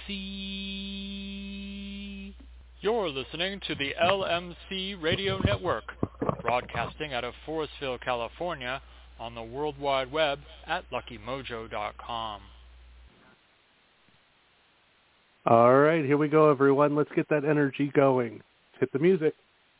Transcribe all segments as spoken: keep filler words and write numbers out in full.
C. You're listening to the L M C Radio Network, broadcasting out of Forestville, California, on the World Wide Web at lucky mojo dot com. All right, here we go, everyone. Let's get that energy going. Let's hit the music.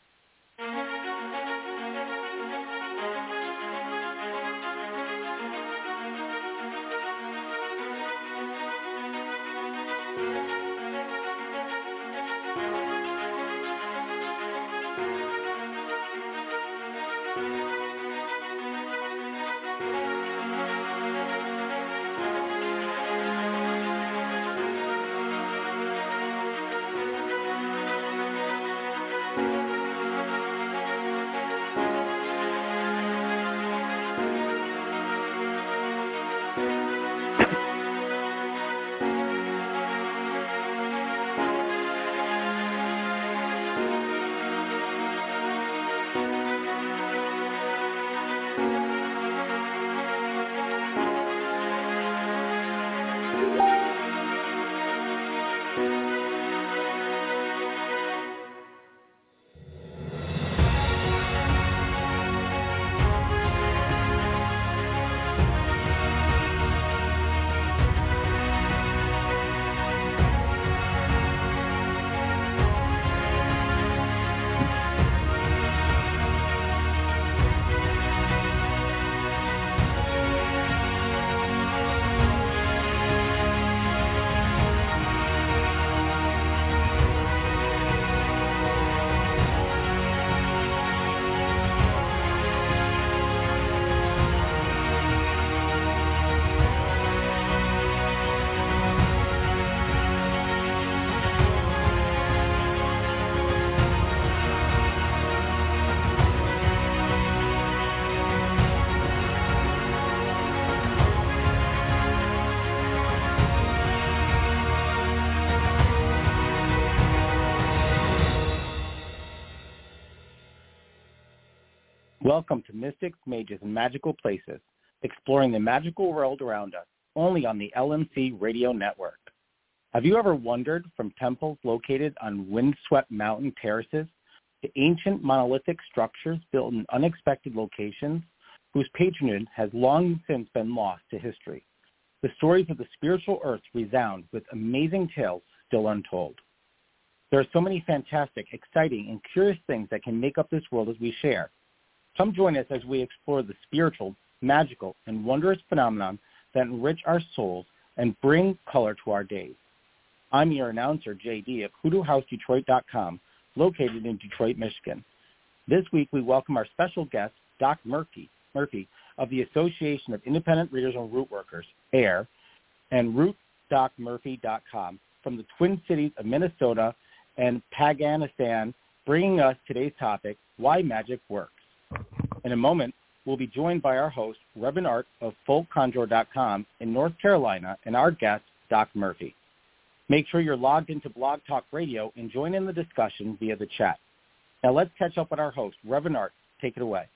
Welcome to Mystics, Mages, and Magical Places, exploring the magical world around us, only on the L M C Radio Network. Have you ever wandered from temples located on windswept mountain terraces to ancient monolithic structures built in unexpected locations whose patronage has long since been lost to history? The stories of the spiritual earth resound with amazing tales still untold. There are so many fantastic, exciting, and curious things that can make up this world as we share. Come join us as we explore the spiritual, magical, and wondrous phenomenon that enrich our souls and bring color to our days. I'm your announcer, J D, of hoodoo house detroit dot com, located in Detroit, Michigan. This week, we welcome our special guest, Doc Murphy, Murphy of the Association of Independent Readers and Root Workers, A I R, and root doc murphy dot com from the Twin Cities of Minnesota and Paganistan, bringing us today's topic, Why Magic Works. In a moment, we'll be joined by our host, Reverend Art of folk conjure dot com in North Carolina, and our guest, Doc Murphy. Make sure you're logged into Blog Talk Radio and join in the discussion via the chat. Now let's catch up with our host, Reverend Art. Take it away.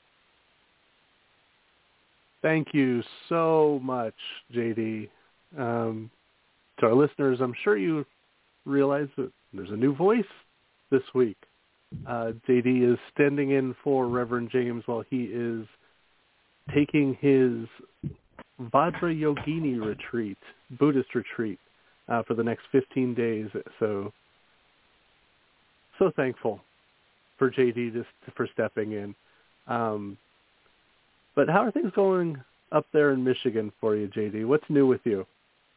Thank you so much, J D. Um, to our listeners, I'm sure you realize that there's a new voice this week. Uh, J D is standing in for Reverend James while he is taking his Vajra Yogini retreat, Buddhist retreat, uh, for the next fifteen days. So, so thankful for J D just for stepping in. Um, but how are things going up there in Michigan for you, J D? What's new with you?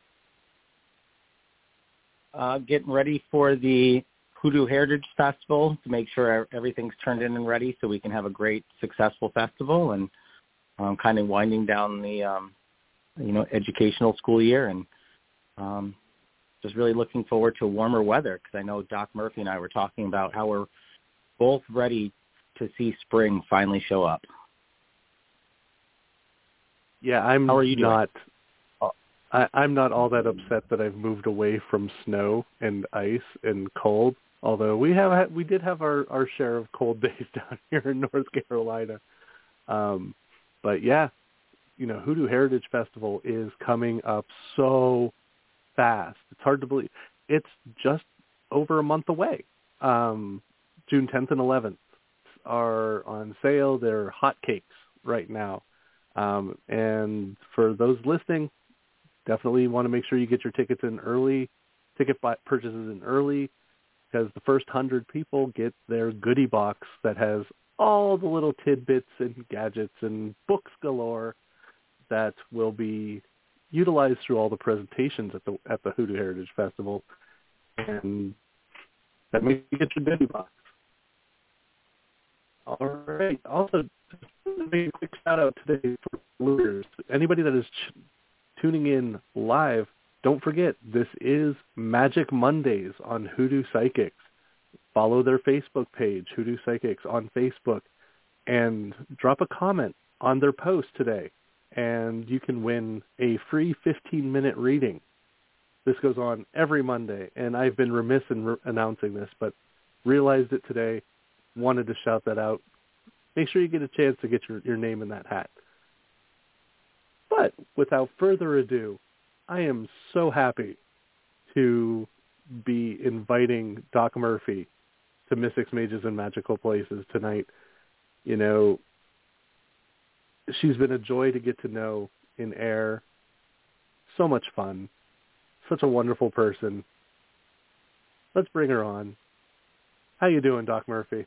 Uh, getting ready for the Hoodoo Heritage Festival to make sure everything's turned in and ready so we can have a great, successful festival, and um, kind of winding down the, um, you know, educational school year, and um, just really looking forward to warmer weather, because I know Doc Murphy and I were talking about how we're both ready to see spring finally show up. Yeah, I'm how are you doing? not. I, I'm not all that upset that I've moved away from snow and ice and cold. Although we have we did have our, our share of cold days down here in North Carolina. Um, but yeah, you know, Hoodoo Heritage Festival is coming up so fast. It's hard to believe. It's just over a month away. Um, June tenth and eleventh are on sale. They're hotcakes right now. Um, and for those listening, definitely want to make sure you get your tickets in early, ticket buy- purchases in early, because the first hundred people get their goodie box that has all the little tidbits and gadgets and books galore that will be utilized through all the presentations at the at the Hoodoo Heritage Festival, and that makes you get your goodie box. All right. Also, just a quick shout out today for listeners. Anybody that is ch- tuning in live, don't forget this is Magic Mondays on Hoodoo Psychics. Follow their Facebook page, Hoodoo Psychics, on Facebook, and drop a comment on their post today, and you can win a free fifteen-minute reading. This goes on every Monday, and I've been remiss in re- announcing this, but realized it today, wanted to shout that out. Make sure you get a chance to get your, your name in that hat. But without further ado, I am so happy to be inviting Doc Murphy to Mystics, Mages, and Magical Places tonight. You know, she's been a joy to get to know in air. So much fun. Such a wonderful person. Let's bring her on. How you doing, Doc Murphy?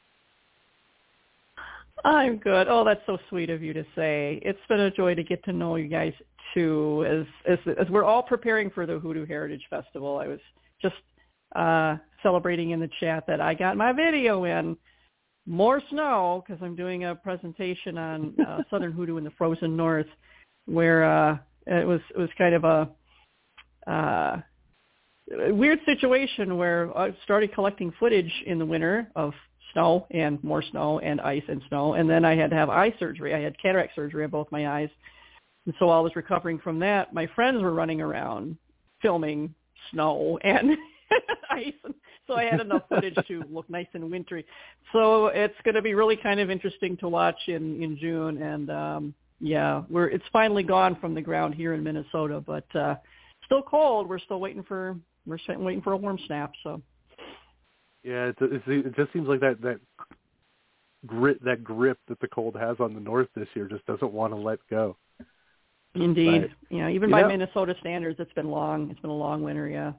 I'm good. Oh, that's so sweet of you to say. It's been a joy to get to know you guys too. As as as we're all preparing for the Hoodoo Heritage Festival, I was just uh, celebrating in the chat that I got my video in. More snow, because I'm doing a presentation on uh, Southern Hoodoo in the Frozen North, where uh, it was it was kind of a, uh, a weird situation where I started collecting footage in the winter of snow and more snow and ice and snow, and then I had to have eye surgery. I had cataract surgery on both my eyes, and so while I was recovering from that, my friends were running around filming snow and ice, and so I had enough footage to look nice and wintry. So it's going to be really kind of interesting to watch in in June, and um, yeah, we're it's finally gone from the ground here in Minnesota, but uh, still cold. We're still waiting for we're still waiting for a warm snap. So. Yeah, it, it, it just seems like that, that grit that grip that the cold has on the north this year just doesn't want to let go. Indeed. But, yeah, even by know, Minnesota standards, it's been long. It's been a long winter, yeah.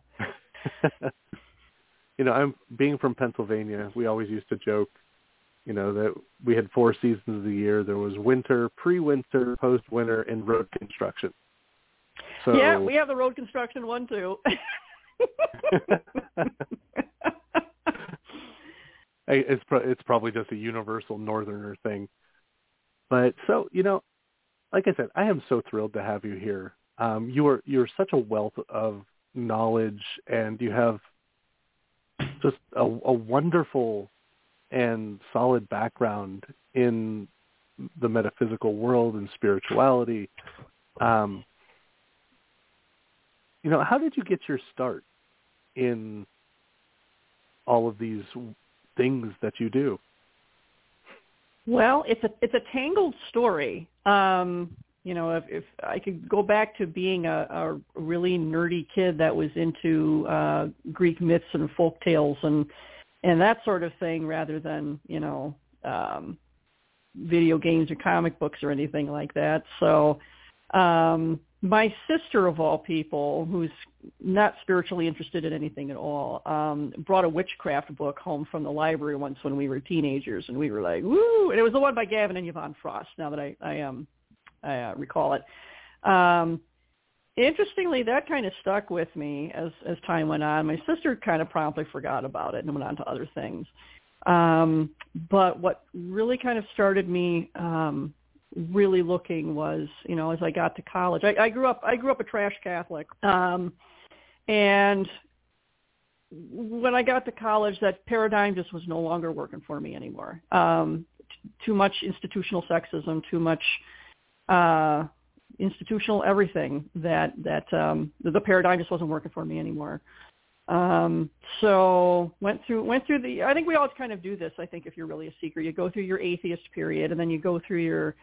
You know, I'm being from Pennsylvania, we always used to joke, you know, that we had four seasons of the year. There was winter, pre-winter, post-winter, and road construction. So, yeah, we have the road construction one, too. It's pro- it's probably just a universal northerner thing. But so, you know, like I said, I am so thrilled to have you here. Um, you are you're such a wealth of knowledge, and you have just a, a wonderful and solid background in the metaphysical world and spirituality. Um, you know, how did you get your start in all of these things that you do? Well, it's a it's a tangled story. Um, you know, if, if I could go back to being a, a really nerdy kid that was into uh, Greek myths and folk tales and and that sort of thing, rather than you know um, video games or comic books or anything like that. So. Um, my sister, of all people, who's not spiritually interested in anything at all, um, brought a witchcraft book home from the library once when we were teenagers, and we were like, woo! And it was the one by Gavin and Yvonne Frost, now that I, I, um, I uh, recall it. Um, interestingly, that kind of stuck with me as, as time went on. My sister kind of promptly forgot about it and went on to other things. Um, but what really kind of started me um, really looking was, you know, as I got to college, I, I grew up, I grew up a trash Catholic. Um, and when I got to college, that paradigm just was no longer working for me anymore. Um, t- too much institutional sexism, too much, uh, institutional everything that, that, um, the, the paradigm just wasn't working for me anymore. Um, so went through, went through the, I think we all kind of do this. I think if you're really a seeker, you go through your atheist period, and then you go through your,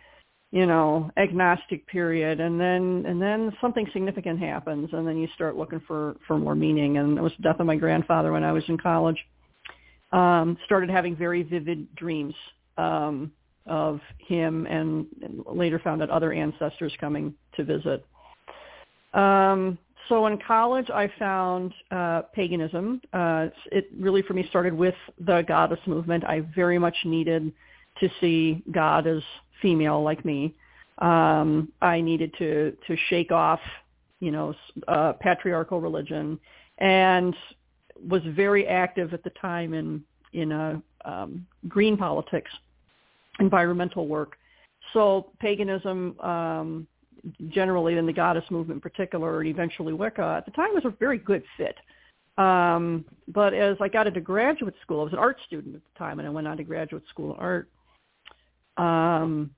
you know, agnostic period, and then and then something significant happens, and then you start looking for, for more meaning. And it was the death of my grandfather when I was in college. Um, started having very vivid dreams um, of him, and, and later found out other ancestors coming to visit. Um, so in college, I found uh, paganism. Uh, it really, for me, started with the goddess movement. I very much needed to see God as female like me. Um, I needed to, to shake off, you know, uh, patriarchal religion, and was very active at the time in, in uh, um, green politics, environmental work. So paganism, um, generally, and the goddess movement in particular, and eventually Wicca, at the time was a very good fit. Um, but as I got into graduate school, I was an art student at the time, and I went on to graduate school in art. Um,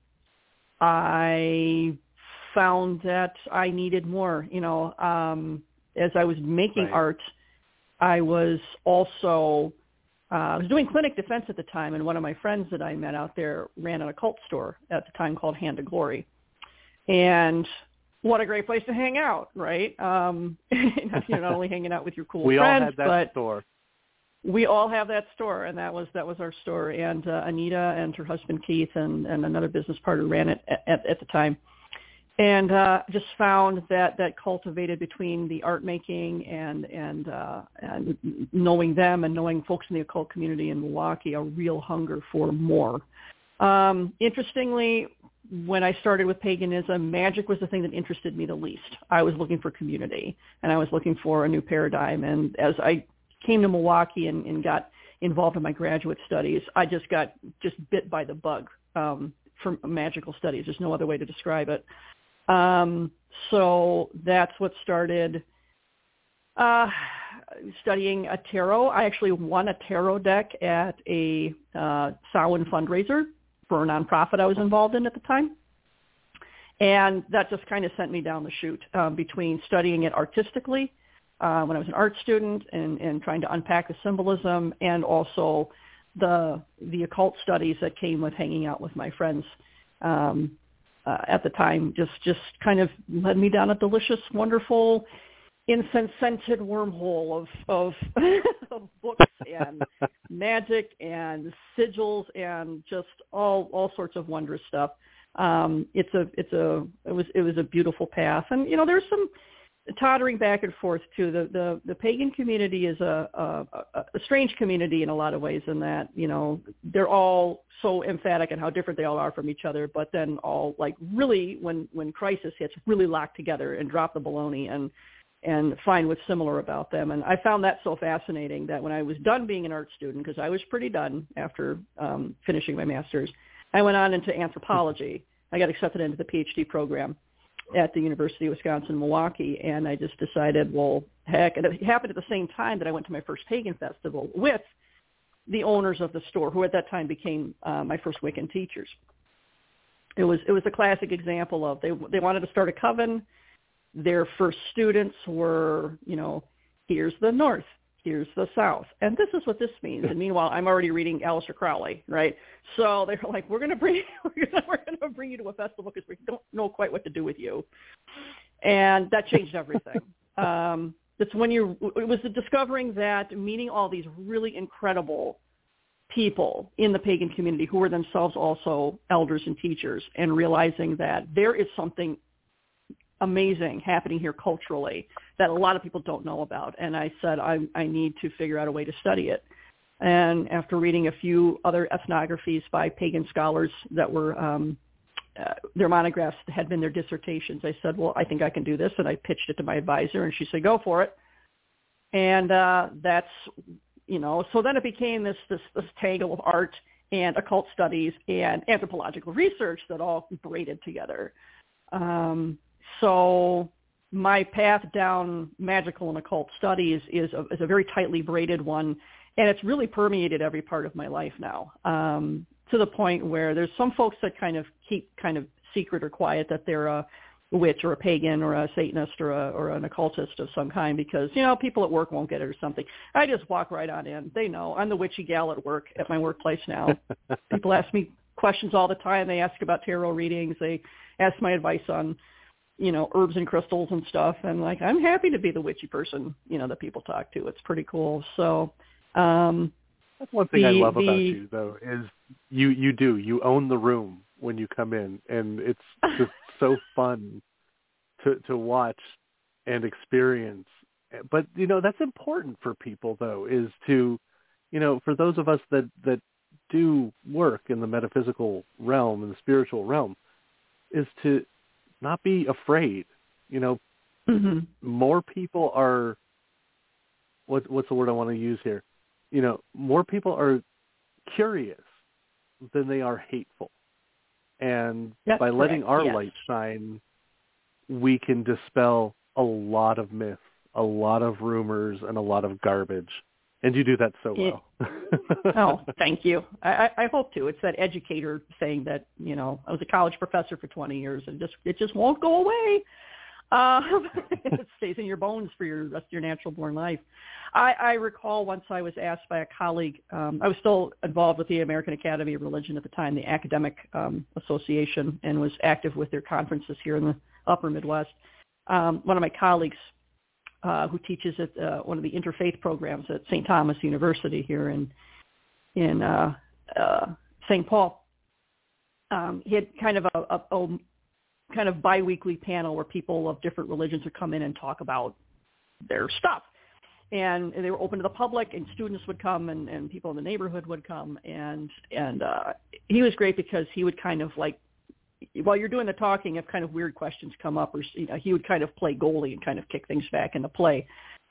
I found that I needed more, you know, um, as I was making right. art, I was also, uh, I was doing clinic defense at the time, and one of my friends that I met out there ran an occult store at the time called Hand of Glory. And what a great place to hang out, right? Um, you know, not only hanging out with your cool we friends, all had that but store. we all have that store, and that was that was our store. And uh, Anita and her husband Keith and, and another business partner ran it at, at, at the time. And uh, just found that that cultivated between the art making and and uh, and knowing them and knowing folks in the occult community in Milwaukee, a real hunger for more. Um, interestingly, when I started with paganism, magic was the thing that interested me the least. I was looking for community, and I was looking for a new paradigm. And as I came to Milwaukee and, and got involved in my graduate studies, I just got just bit by the bug um, for magical studies. There's no other way to describe it. Um, so that's what started uh, studying a tarot. I actually won a tarot deck at a uh, Samhain fundraiser for a nonprofit I was involved in at the time. And that just kind of sent me down the chute um, between studying it artistically uh, when I was an art student and, and trying to unpack the symbolism, and also the the occult studies that came with hanging out with my friends um, uh, at the time. Just just kind of led me down a delicious, wonderful, incense-scented wormhole of of, of books and magic and sigils and just all all sorts of wondrous stuff. Um, it's a it's a it was it was a beautiful path, and you know there's some tottering back and forth too. The the, the pagan community is a, a a strange community in a lot of ways, in that you know they're all so emphatic in how different they all are from each other, but then all like really when when crisis hits, really lock together and drop the baloney and and find what's similar about them. And I found that so fascinating that when I was done being an art student, because I was pretty done after um, finishing my master's, I went on into anthropology. I got accepted into the PhD program at the University of Wisconsin-Milwaukee, and I just decided, well, heck, and it happened at the same time that I went to my first pagan festival with the owners of the store, who at that time became uh, my first Wiccan teachers. It was it was a classic example of they they wanted to start a coven. Their first students were, you know, here's the North, here's the South, and this is what this means. And meanwhile, I'm already reading Aleister Crowley, right? So they were like, we're going to bring we're going we're going to bring you to a festival because we don't know quite what to do with you, and that changed everything. um, it's when you it was the discovering that meeting all these really incredible people in the pagan community who were themselves also elders and teachers, and realizing that there is something amazing happening here culturally that a lot of people don't know about. And I said, I, I need to figure out a way to study it. And after reading a few other ethnographies by pagan scholars that were, um, uh, their monographs had been their dissertations, I said, well, I think I can do this. And I pitched it to my advisor, and she said, go for it. And uh, that's, you know, so then it became this, this, this tangle of art and occult studies and anthropological research that all braided together. Um, So my path down magical and occult studies is a, is a very tightly braided one, and it's really permeated every part of my life now, um, to the point where there's some folks that kind of keep kind of secret or quiet that they're a witch or a pagan or a Satanist or a, or an occultist of some kind, because, you know, people at work won't get it or something. I just walk right on in. They know I'm the witchy gal at work, at my workplace now. People ask me questions all the time. They ask about tarot readings. They ask my advice on, you know, herbs and crystals and stuff. And like, I'm happy to be the witchy person, you know, that people talk to. It's pretty cool. So, um, that's one thing the, I love the, about you, though, is you, you do. You own the room when you come in, and it's just so fun to, to watch and experience. But, you know, that's important for people, though, is to, you know, for those of us that, that do work in the metaphysical realm and the spiritual realm, is to not be afraid. You know, mm-hmm. more people are, what, what's the word I want to use here? You know, more people are curious than they are hateful. And That's by letting correct. our yes. light shine, we can dispel a lot of myths, a lot of rumors, and a lot of garbage. And you do that so well. Oh, thank you. I, I hope to. It's that educator saying that, you know, I was a college professor for twenty years and just it just won't go away. Uh, it stays in your bones for your rest of your natural born life. I, I recall once I was asked by a colleague, um, I was still involved with the American Academy of Religion at the time, the academic um, association, and was active with their conferences here in the upper Midwest. Um, one of my colleagues uh, who teaches at uh, one of the interfaith programs at Saint Thomas University here in in uh, uh, Saint Paul, um, he had kind of a, a, a kind of biweekly panel where people of different religions would come in and talk about their stuff. And they were open to the public, and students would come, and, and people in the neighborhood would come. And and uh, he was great because he would kind of like, while you're doing the talking, if kind of weird questions come up, or you know, he would kind of play goalie and kind of kick things back into play.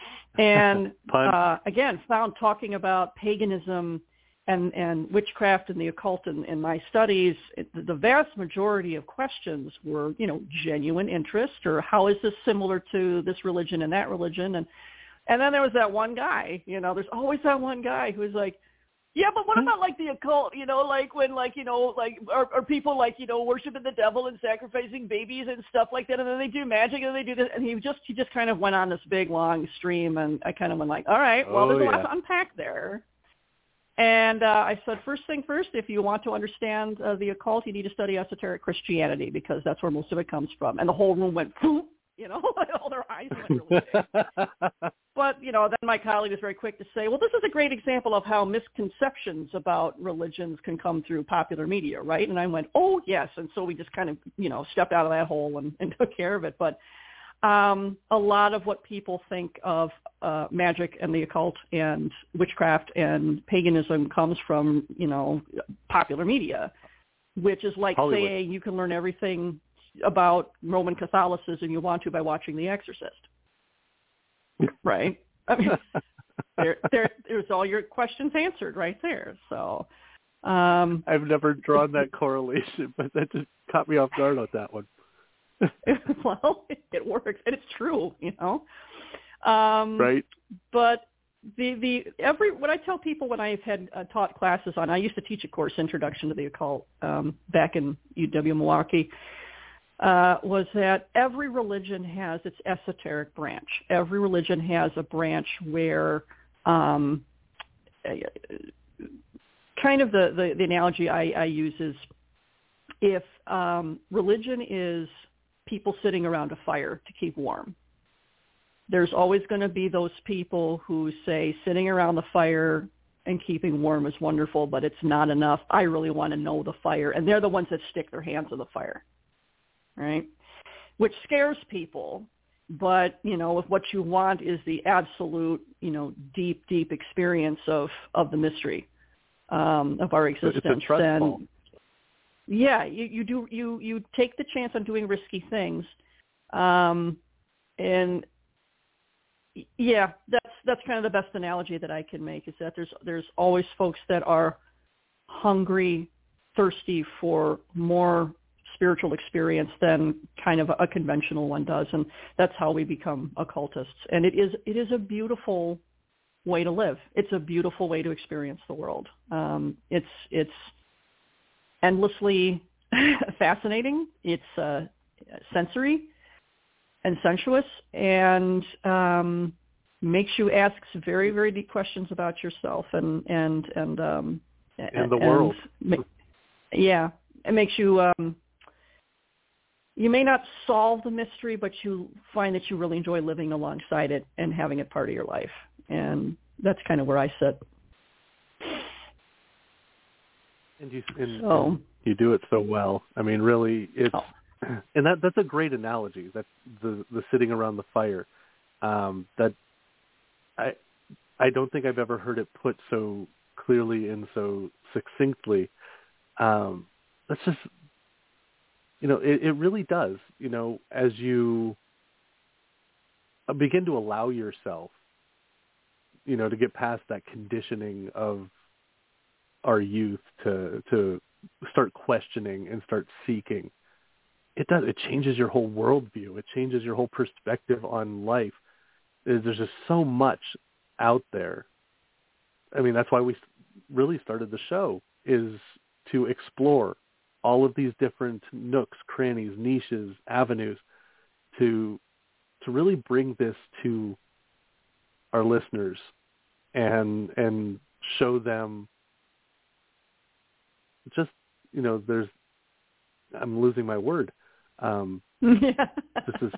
And uh, again, found talking about paganism and, and witchcraft and the occult in, in my studies, it, the vast majority of questions were, you know, genuine interest, or how is this similar to this religion and that religion? And and then there was that one guy, you know, there's always that one guy who's like, yeah, but what about like the occult, you know, like when like, you know, like are, are people like, you know, worshiping the devil and sacrificing babies and stuff like that, and then they do magic and they do this, and he just he just kind of went on this big long stream, and I kind of went like, all right, well, oh, there's a yeah. lot to unpack there. And uh, I said, first thing first, if you want to understand uh, the occult, you need to study esoteric Christianity, because that's where most of it comes from. And the whole room went, you know, all their eyes went really big. But, you know, then my colleague was very quick to say, well, this is a great example of how misconceptions about religions can come through popular media, right? And I went, oh, yes. And so we just kind of, you know, stepped out of that hole and, and took care of it. But um, a lot of what people think of uh, magic and the occult and witchcraft and paganism comes from, you know, popular media, which is like Hollywood. saying you can learn everything about Roman Catholicism you want to by watching The Exorcist. Right? I mean, there, there, there's all your questions answered right there. So um, I've never drawn that correlation, but that just caught me off guard on that one. Well, it, it works, and it's true, you know. Um, right. But the the every what I tell people when I've had uh, taught classes on, I used to teach a course, Introduction to the Occult, um, back in U W Milwaukee. Uh, was that every religion has its esoteric branch. Every religion has a branch where um, kind of the, the, the analogy I, I use is if um, religion is people sitting around a fire to keep warm, there's always going to be those people who say sitting around the fire and keeping warm is wonderful, but it's not enough. I really want to know the fire. And they're the ones that stick their hands in the fire. Right, which scares people, but you know, if what you want is the absolute, you know, deep, deep experience of, of the mystery um, of our existence, it's a trust then fall. yeah, you, you do you you take the chance on doing risky things, um, and yeah, that's that's kind of the best analogy that I can make, is that there's there's always folks that are hungry, thirsty for more spiritual experience than kind of a conventional one does, and that's how we become occultists. And it is it is a beautiful way to live. It's a beautiful way to experience the world. Um, it's it's endlessly fascinating. It's uh, sensory and sensuous, and um, makes you ask very very deep questions about yourself and and and um, and the world. And, yeah, it makes you, um, you may not solve the mystery, but you find that you really enjoy living alongside it and having it part of your life. And that's kind of where I sit. And you, and, so, and you do it so well. I mean, really, it's, oh. and that that's a great analogy. That's the the sitting around the fire. Um, that I I don't think I've ever heard it put so clearly and so succinctly. Um, that's just, you know, it, it really does. You know, as you begin to allow yourself, you know, to get past that conditioning of our youth to to start questioning and start seeking, it does. It changes your whole worldview. It changes your whole perspective on life. There's just so much out there. I mean, that's why we really started the show, is to explore all of these different nooks, crannies, niches, avenues, to to really bring this to our listeners and and show them just, you know, there's, I'm losing my word. Um, yeah. This is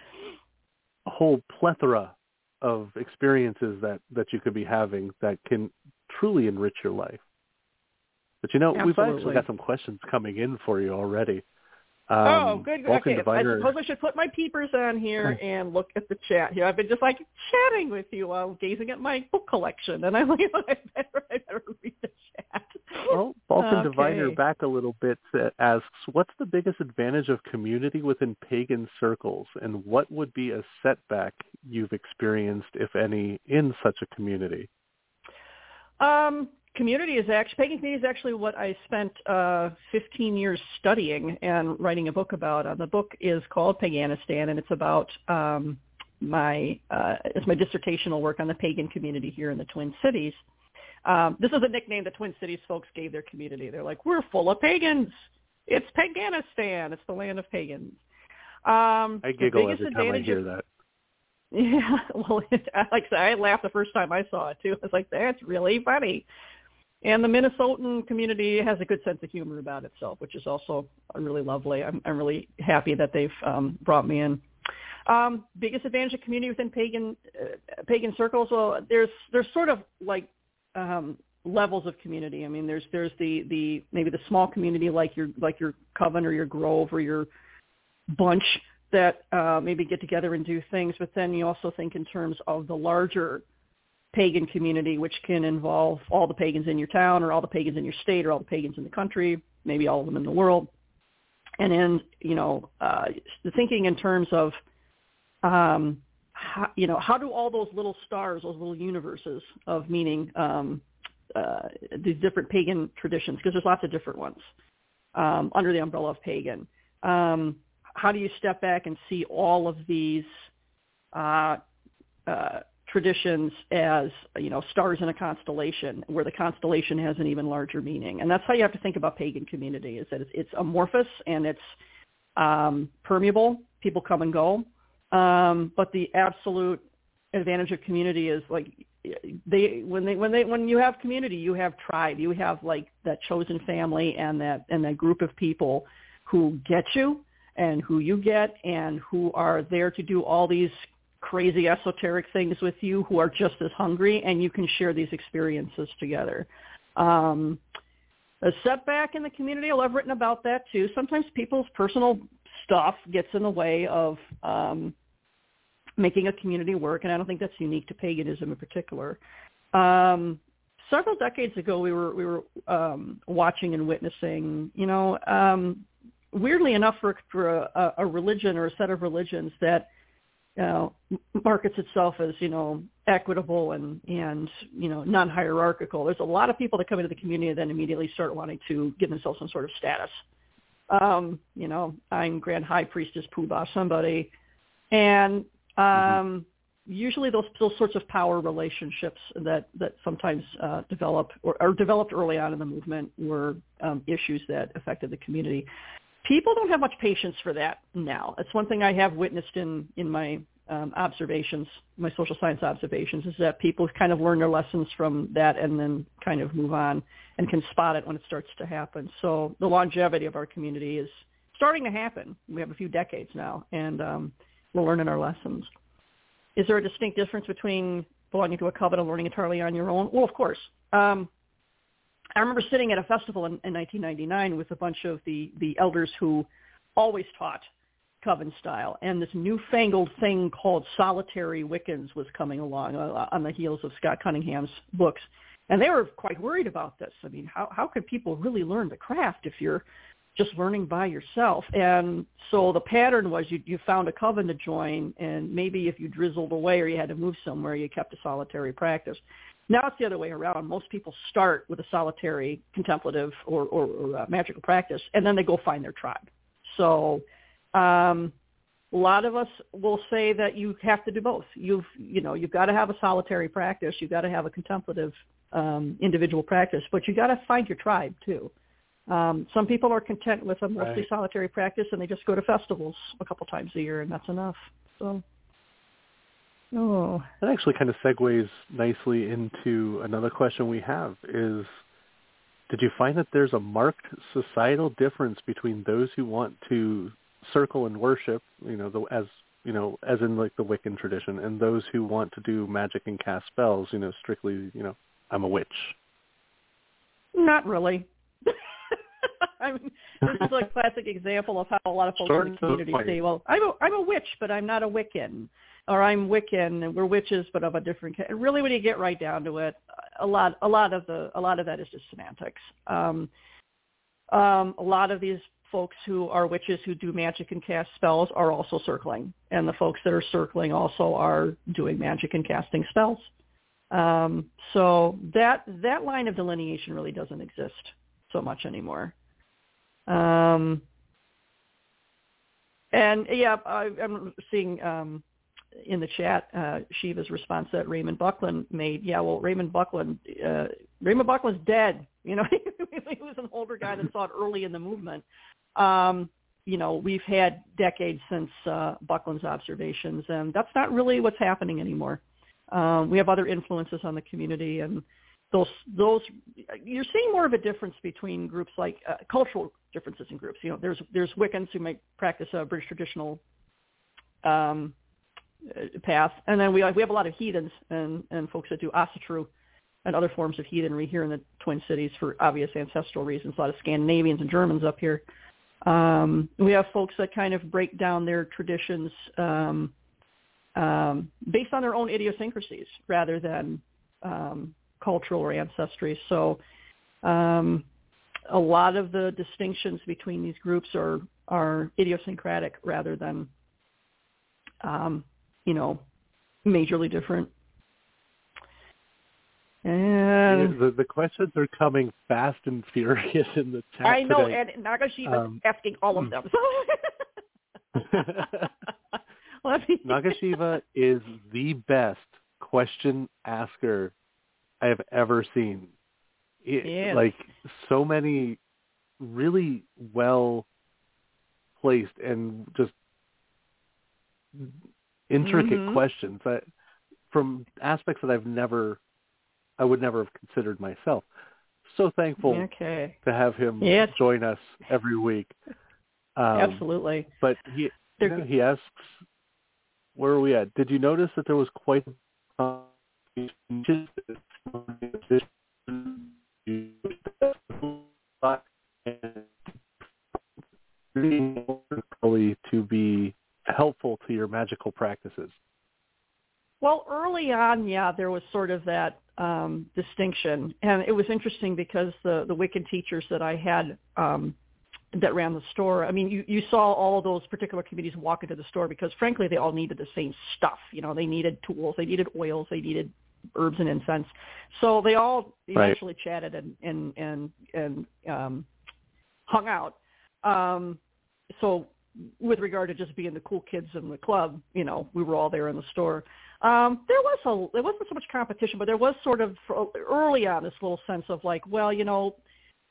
a whole plethora of experiences that, that you could be having that can truly enrich your life. But, you know, Absolutely. we've actually got some questions coming in for you already. Um, oh, good. Vulcan Okay, Diviner, I suppose I should put my peepers on here and look at the chat here. I've been just like chatting with you while gazing at my book collection, and I'm like, I better, I better read the chat. Well, Vulcan okay. Diviner back a little bit asks, what's the biggest advantage of community within pagan circles, and what would be a setback you've experienced, if any, in such a community? Um, community is actually, pagan community is actually what I spent uh, fifteen years studying and writing a book about. Uh, the book is called Paganistan, and it's about um, my, uh, it's my dissertational work on the pagan community here in the Twin Cities. Um, this is a nickname the Twin Cities folks gave their community. They're like, we're full of pagans. It's Paganistan. It's the land of pagans. Um, I giggle the every time I hear of, that. Yeah, well, it, like I said, I laughed the first time I saw it, too. I was like, that's really funny. And the Minnesotan community has a good sense of humor about itself, which is also really lovely. I'm, I'm really happy that they've um, brought me in. Um, biggest advantage of community within pagan uh, pagan circles? Well, there's there's sort of like um, levels of community. I mean, there's there's the, the maybe the small community like your like your coven or your grove or your bunch that uh, maybe get together and do things. But then you also think in terms of the larger pagan community, which can involve all the pagans in your town or all the pagans in your state or all the pagans in the country, maybe all of them in the world. And then, you know, uh, the thinking in terms of, um, how, you know, how do all those little stars, those little universes of meaning, um, uh, these different pagan traditions, because there's lots of different ones um, under the umbrella of pagan. Um, how do you step back and see all of these uh, uh, traditions as, you know, stars in a constellation, where the constellation has an even larger meaning? And that's how you have to think about pagan community, is that it's, it's amorphous and it's um, permeable. People come and go. Um, but the absolute advantage of community is like they when they when they when you have community, you have tribe, you have like that chosen family and that and that group of people who get you and who you get and who are there to do all these crazy esoteric things with you, who are just as hungry, and you can share these experiences together. Um, a setback in the community, well, I've written about that too. Sometimes people's personal stuff gets in the way of um, making a community work, and I don't think that's unique to paganism in particular. Um, several decades ago, we were we were um, watching and witnessing, you know, um, weirdly enough, for, for a, a religion or a set of religions that you know, markets itself as, you know, equitable and, and, you know, non-hierarchical. There's a lot of people that come into the community and then immediately start wanting to give themselves some sort of status. Um, you know, I'm Grand High Priestess Pooh-Bah somebody. And um, mm-hmm. usually those, those sorts of power relationships that, that sometimes uh, develop or, or developed early on in the movement were um, issues that affected the community. People don't have much patience for that now. That's one thing I have witnessed in, in my um, observations, my social science observations, is that people kind of learn their lessons from that and then kind of move on and can spot it when it starts to happen. So the longevity of our community is starting to happen. We have a few decades now, and um, we're learning our lessons. Is there a distinct difference between belonging to a coven and learning entirely on your own? Well, of course. Um, I remember sitting at a festival in, in nineteen ninety-nine with a bunch of the, the elders who always taught coven style, and this newfangled thing called solitary Wiccans was coming along uh, on the heels of Scott Cunningham's books, and they were quite worried about this. I mean, how how could people really learn the craft if you're just learning by yourself? And so the pattern was you you found a coven to join, and maybe if you drizzled away or you had to move somewhere, you kept a solitary practice. Now it's the other way around. Most people start with a solitary contemplative or, or, or uh, magical practice, and then they go find their tribe. So um, a lot of us will say that you have to do both. You've, you know, you've got to have a solitary practice. You've got to have a contemplative um, individual practice, but you got to find your tribe too. Um, some people are content with a mostly right. solitary practice, and they just go to festivals a couple times a year, and that's enough. So. Oh. That actually kind of segues nicely into another question we have is, did you find that there's a marked societal difference between those who want to circle and worship, you know, the, as, you know, as in like the Wiccan tradition, and those who want to do magic and cast spells, you know, strictly, you know, I'm a witch? Not really. I mean, this is a classic example of how a lot of folks in the community say, well, I'm a, I'm a witch, but I'm not a Wiccan. Or I'm Wiccan, and we're witches, but of a different kind. Really, when you get right down to it, a lot, a lot of the, a lot of that is just semantics. Um, um, a lot of these folks who are witches who do magic and cast spells are also circling, and the folks that are circling also are doing magic and casting spells. Um, so that that line of delineation really doesn't exist so much anymore. Um, and yeah, I, I'm seeing. Um, in the chat, uh, Shiva's response that Raymond Buckland made. Yeah, well, Raymond Buckland, uh, Raymond Buckland's dead. You know, he was an older guy that saw it early in the movement. Um, you know, we've had decades since uh, Buckland's observations, and that's not really what's happening anymore. Um, we have other influences on the community, and those, those, you're seeing more of a difference between groups like uh, cultural differences in groups. You know, there's, there's Wiccans who might practice a British traditional um path, and then we we have a lot of heathens and, and folks that do Asatru and other forms of heathenry here in the Twin Cities for obvious ancestral reasons. A lot of Scandinavians and Germans up here. Um, we have folks that kind of break down their traditions um, um, based on their own idiosyncrasies rather than um, cultural or ancestry. So um, a lot of the distinctions between these groups are are idiosyncratic rather than um, you know, majorly different. And the, the questions are coming fast and furious in the chat I know, today. and Nagashiva's um, asking all of them. Nagashiva is the best question asker I have ever seen. It, yes. Like, so many really well placed and just intricate mm-hmm. questions that from aspects that I've never, I would never have considered myself. So thankful okay. to have him yes. join us every week. Um, Absolutely. But he, you know, he asks, where are we at? Did you notice that there was quite a to be helpful to your magical practices? Well, early on, yeah, there was sort of that um, distinction, and it was interesting because the the Wiccan teachers that I had um, that ran the store, I mean, you, you saw all of those particular communities walk into the store because, frankly, they all needed the same stuff. You know, they needed tools, they needed oils, they needed herbs and incense, so they all eventually right. chatted and and and and um, hung out. Um, so. With regard to just being the cool kids in the club, you know, we were all there in the store. Um, there was a, there wasn't so much competition, but there was sort of early on this little sense of like, well, you know,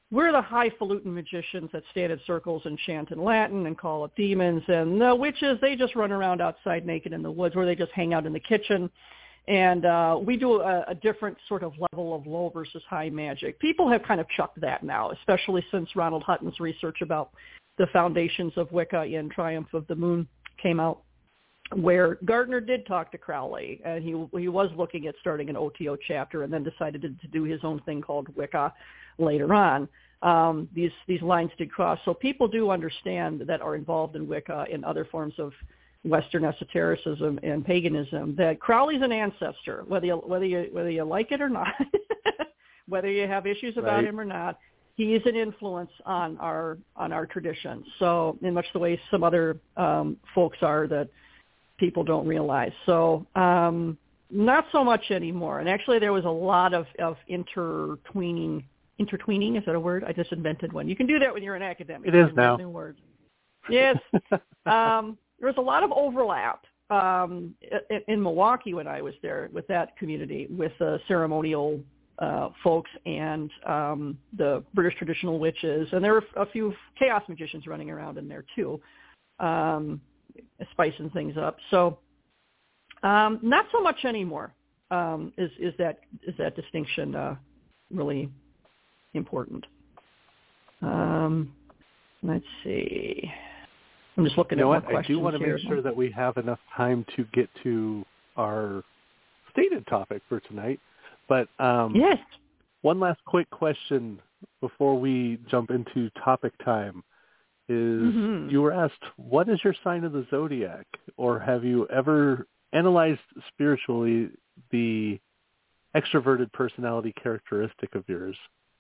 we're the highfalutin magicians that stand in circles and chant in Latin and call up demons, and the witches, they just run around outside naked in the woods, or they just hang out in the kitchen. And uh, we do a, a different sort of level of low versus high magic. People have kind of chucked that now, especially since Ronald Hutton's research about the foundations of Wicca in Triumph of the Moon came out, where Gardner did talk to Crowley, and he he was looking at starting an O T O chapter, and then decided to, to do his own thing called Wicca later on. Um, these these lines did cross, so people do understand that are involved in Wicca and other forms of Western esotericism and paganism that Crowley's an ancestor, whether you, whether you whether you like it or not, whether you have issues about right. him or not. He is an influence on our on our traditions. So in much the way some other um, folks are that people don't realize. So um, not so much anymore. And actually, there was a lot of of intertwining. Intertwining, is that a word? I just invented one. You can do that when you're an academic. It is now. New words. Yes. um, there was a lot of overlap um, in, in Milwaukee when I was there with that community, with the ceremonial uh, folks and um, the British traditional witches. And there were a few chaos magicians running around in there too, um, spicing things up. So um, not so much anymore um, is, is, that, is that distinction uh, really important. Um, let's see. I'm just looking you know at what? more I do want to here. make sure that we have enough time to get to our stated topic for tonight. But um, yes. One last quick question before we jump into topic time is Mm-hmm. you were asked, what is your sign of the zodiac? Or have you ever analyzed spiritually the extroverted personality characteristic of yours?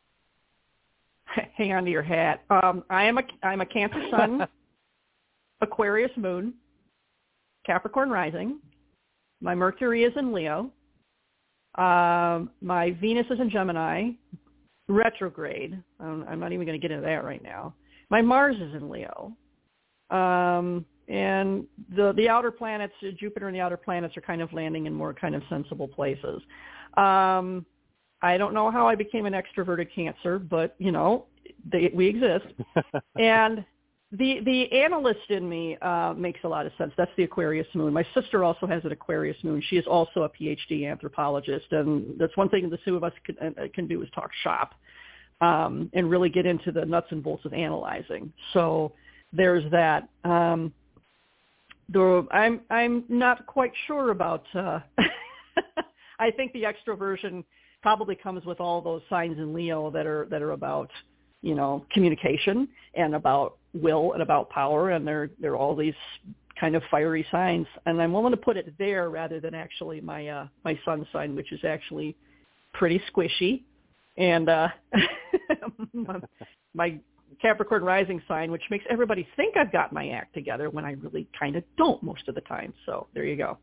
Hang on to your hat. Um, I am a I'm a Cancer Sun, Aquarius Moon, Capricorn Rising. My Mercury is in Leo. Um, my Venus is in Gemini, retrograde. Um, I'm not even going to get into that right now. My Mars is in Leo, um, and the the outer planets, Jupiter and the outer planets, are kind of landing in more kind of sensible places. Um, I don't know how I became an extroverted Cancer, but, you know, they, we exist. And the the analyst in me uh, makes a lot of sense. That's the Aquarius moon. My sister also has an Aquarius moon. She is also a P H D anthropologist. And that's one thing the two of us can, uh, can do is talk shop um, and really get into the nuts and bolts of analyzing. So there's that. Um, the, I'm, I'm not quite sure about uh, – I think the extroversion – probably comes with all those signs in Leo that are that are about, you know, communication and about will and about power, and they're they're all these kind of fiery signs. And I'm willing to put it there rather than actually my uh, my sun sign, which is actually pretty squishy, and uh, my Capricorn rising sign, which makes everybody think I've got my act together when I really kind of don't most of the time. So there you go.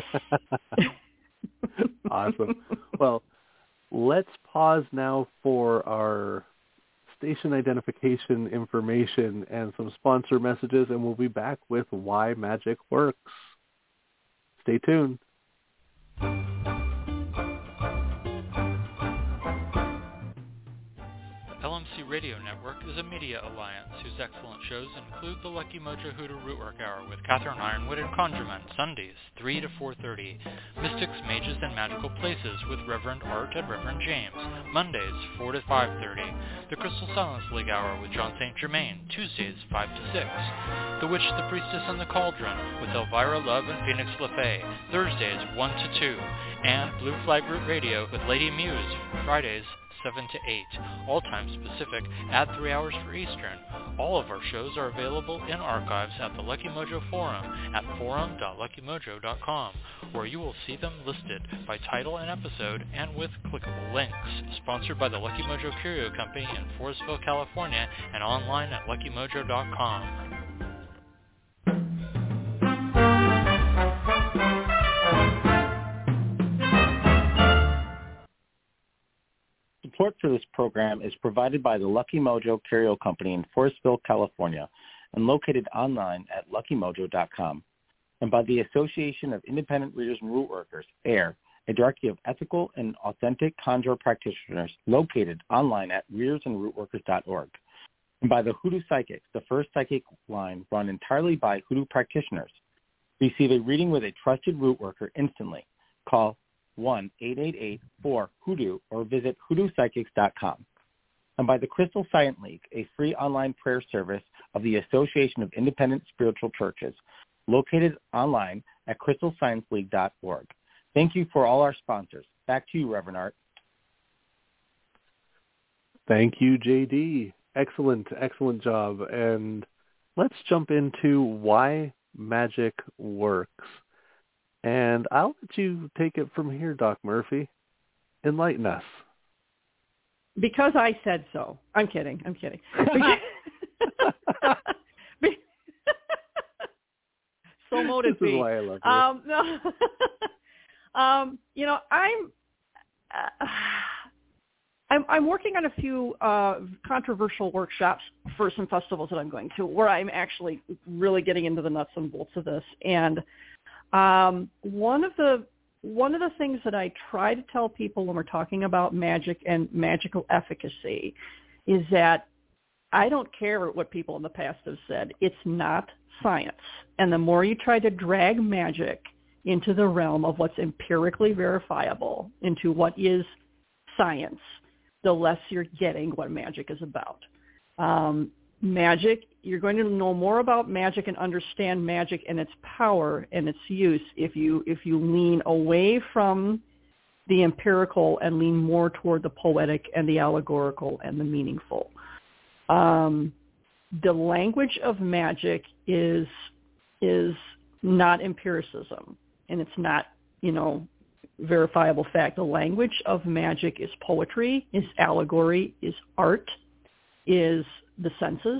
Awesome. Well, let's pause now for our station identification information and some sponsor messages, and we'll be back with Why Magic Works. Stay tuned. L M C Radio Network is a media alliance whose excellent shows include the Lucky Mojo Hoodoo Rootwork Hour with Catherine Ironwood and Conjurman, Sundays, three to four thirty, Mystics, Mages, and Magical Places with Reverend Art and Reverend James, Mondays, four to five thirty, the Crystal Silence League Hour with John Saint Germain, Tuesdays, five to six, The Witch, the Priestess, and the Cauldron with Elvira Love and Phoenix LaFay, Thursdays, one to two, and Blue Flag Root Radio with Lady Muse, Fridays, seven to eight, all times Pacific, add three hours for Eastern. All of our shows are available in archives at the Lucky Mojo Forum at forum dot lucky mojo dot com, where you will see them listed by title and episode and with clickable links. Sponsored by the Lucky Mojo Curio Company in Forestville, California, and online at lucky mojo dot com. Support for this program is provided by the Lucky Mojo Curio Company in Forestville, California, and located online at lucky mojo dot com, and by the Association of Independent Readers and Root Workers, A I R, a directory of ethical and authentic conjure practitioners located online at readers and rootworkers dot org. And by the Hoodoo Psychics, the first psychic line run entirely by Hoodoo practitioners. Receive a reading with a trusted root worker instantly. Call one eight eight eight four hoodoo or visit hoodoo psychics dot com. And by the Crystal Science League, a free online prayer service of the Association of Independent Spiritual Churches, located online at crystal science league dot org. Thank you for all our sponsors. Back to you, Reverend Art. Thank you, J D. Excellent, excellent job. And let's jump into why magic works. And I'll let you take it from here, Doc Murphy. Enlighten us. Because I said so. I'm kidding. I'm kidding. So motive. This is why I love you. Um, no. um, you know, I'm, uh, I'm I'm working on a few uh, controversial workshops for some festivals that I'm going to, where I'm actually really getting into the nuts and bolts of this. And um, one of the one of the things that I try to tell people when we're talking about magic and magical efficacy is that I don't care what people in the past have said. It's not science. And the more you try to drag magic into the realm of what's empirically verifiable, into what is science, the less you're getting what magic is about. Um, magic, you're going to know more about magic and understand magic and its power and its use if you if you lean away from the empirical and lean more toward the poetic and the allegorical and the meaningful. Um, the language of magic is is not empiricism, and it's not, you know, verifiable fact. The language of magic is poetry, is allegory, is art, is the senses.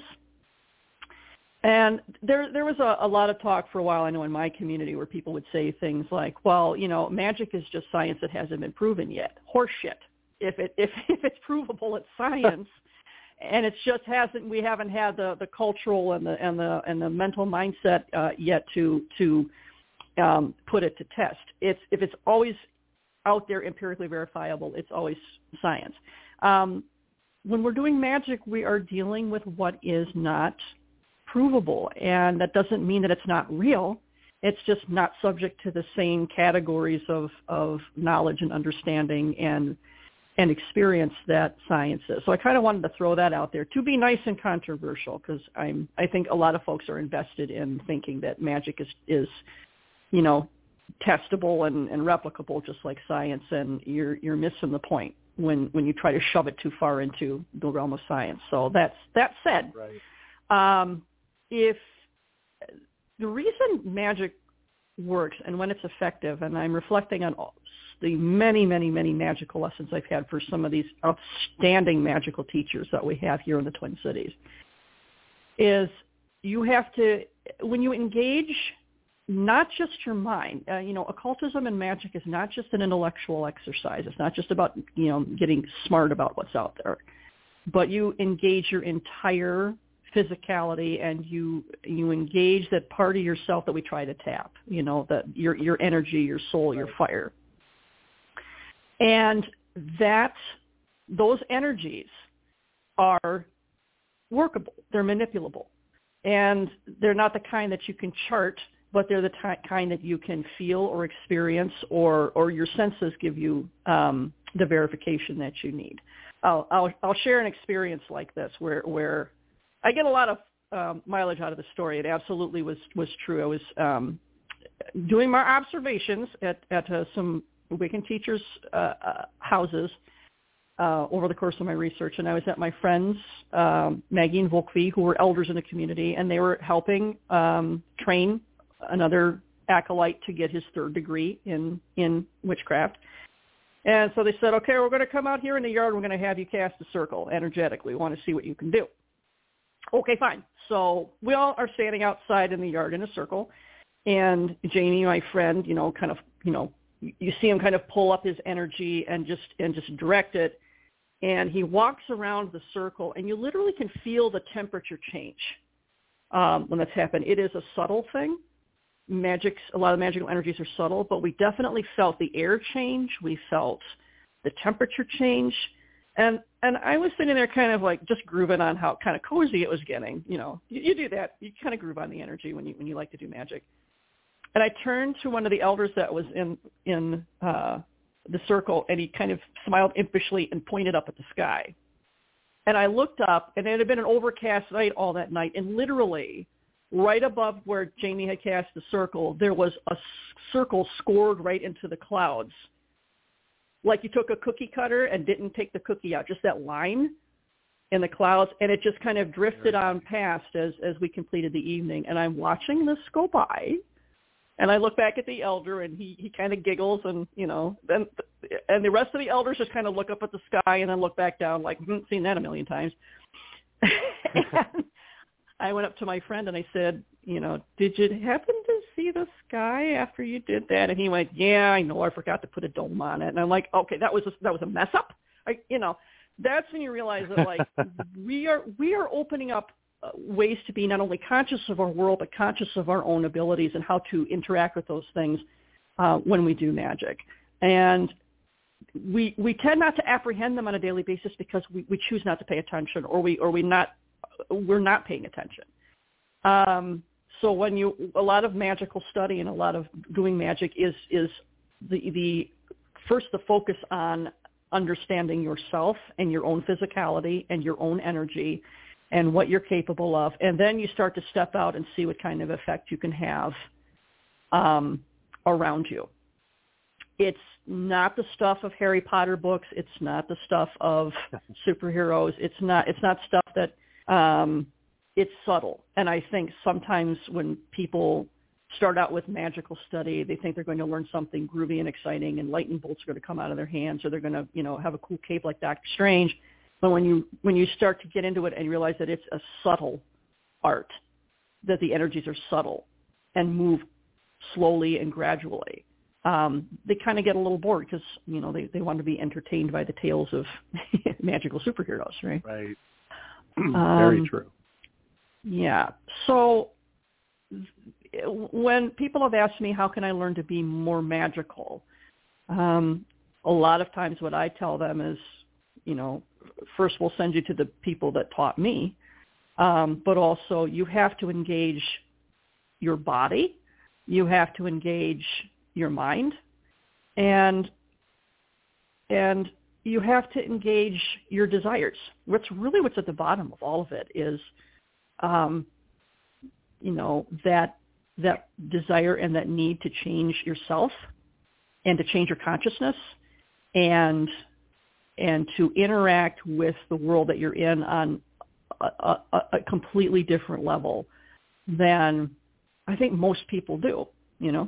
And there there was a, a lot of talk for a while, I know, in my community where people would say things like, well, you know, magic is just science that hasn't been proven yet. Horseshit. If it if, if it's provable, it's science. And it's just hasn't. We haven't had the, the cultural and the and the and the mental mindset uh, yet to to um, put it to test. It's if it's always out there empirically verifiable, it's always science. Um, when we're doing magic, we are dealing with what is not provable, and that doesn't mean that it's not real. It's just not subject to the same categories of of knowledge and understanding and. and experience that science is. So I kind of wanted to throw that out there to be nice and controversial, because I'm I think a lot of folks are invested in thinking that magic is, is you know, testable and, and replicable just like science, and you're you're missing the point when, when you try to shove it too far into the realm of science. So that's that said, right. um, if the reason magic works and when it's effective, and I'm reflecting on all, the many, many, many magical lessons I've had for some of these outstanding magical teachers that we have here in the Twin Cities, is you have to, when you engage not just your mind, uh, you know, occultism and magic is not just an intellectual exercise. It's not just about, you know, getting smart about what's out there, but you engage your entire physicality, and you you engage that part of yourself that we try to tap, you know, that your your energy, your soul, your fire. And that those energies are workable. They're manipulable. And they're not the kind that you can chart, but they're the t- kind that you can feel or experience, or, or your senses give you um, the verification that you need. I'll, I'll, I'll share an experience like this where, where I get a lot of um, mileage out of the story. It absolutely was, was true. I was um, doing my observations at, at uh, some Wiccan teachers' uh, uh, houses uh, over the course of my research, and I was at my friends, um, Maggie and Volkvi, who were elders in the community, and they were helping um, train another acolyte to get his third degree in, in witchcraft. And so they said, okay, we're going to come out here in the yard, we're going to have you cast a circle energetically. We want to see what you can do. Okay, fine. So we all are standing outside in the yard in a circle, and Jamie, my friend, you know, kind of, you know, you see him kind of pull up his energy and just and just direct it, and he walks around the circle, and you literally can feel the temperature change um, when that's happened. It is a subtle thing, magics, a lot of magical energies are subtle, but we definitely felt the air change. We felt the temperature change. And and I was sitting there kind of like just grooving on how kind of cozy it was getting. You know, you, you do that. You kind of groove on the energy when you when you like to do magic. And I turned to one of the elders that was in in uh, the circle, and he kind of smiled impishly and pointed up at the sky. And I looked up, and it had been an overcast night all that night, and literally right above where Jamie had cast the circle, there was a circle scored right into the clouds. Like you took a cookie cutter and didn't take the cookie out, just that line in the clouds, and it just kind of drifted on past as, as we completed the evening. And I'm watching this go by, and I look back at the elder, and he, he kind of giggles, and, you know, then and the rest of the elders just kind of look up at the sky and then look back down like, hmm, seen that a million times. And I went up to my friend, and I said, you know, did you happen to see the sky after you did that? And he went, yeah, I know, I forgot to put a dome on it. And I'm like, okay, that was a, that was a mess up. I, you know, that's when you realize that, like, we are we are opening up uh, ways to be not only conscious of our world, but conscious of our own abilities and how to interact with those things uh, when we do magic. And we we tend not to apprehend them on a daily basis because we, we choose not to pay attention, or we or we not we're not paying attention. Um, so when you, a lot of magical study and a lot of doing magic is, is the, the first the focus on understanding yourself and your own physicality and your own energy and what you're capable of. And then you start to step out and see what kind of effect you can have um, around you. It's not the stuff of Harry Potter books. It's not the stuff of superheroes. It's not, it's not stuff that, um, it's subtle. And I think sometimes when people start out with magical study, they think they're going to learn something groovy and exciting, and lightning bolts are going to come out of their hands, or they're going to, you know, have a cool cape like Doctor Strange. But when you when you start to get into it and realize that it's a subtle art, that the energies are subtle and move slowly and gradually, um, they kind of get a little bored because, you know, they, they want to be entertained by the tales of magical superheroes, right? Right. Very um, true. Yeah. So when people have asked me, how can I learn to be more magical? Um, a lot of times what I tell them is, you know, first we'll send you to the people that taught me, um, but also you have to engage your body. You have to engage your mind, and and you have to engage your desires. What's really what's at the bottom of all of it is, um, you know, that that desire and that need to change yourself and to change your consciousness and and to interact with the world that you're in on a, a, a completely different level than I think most people do, you know.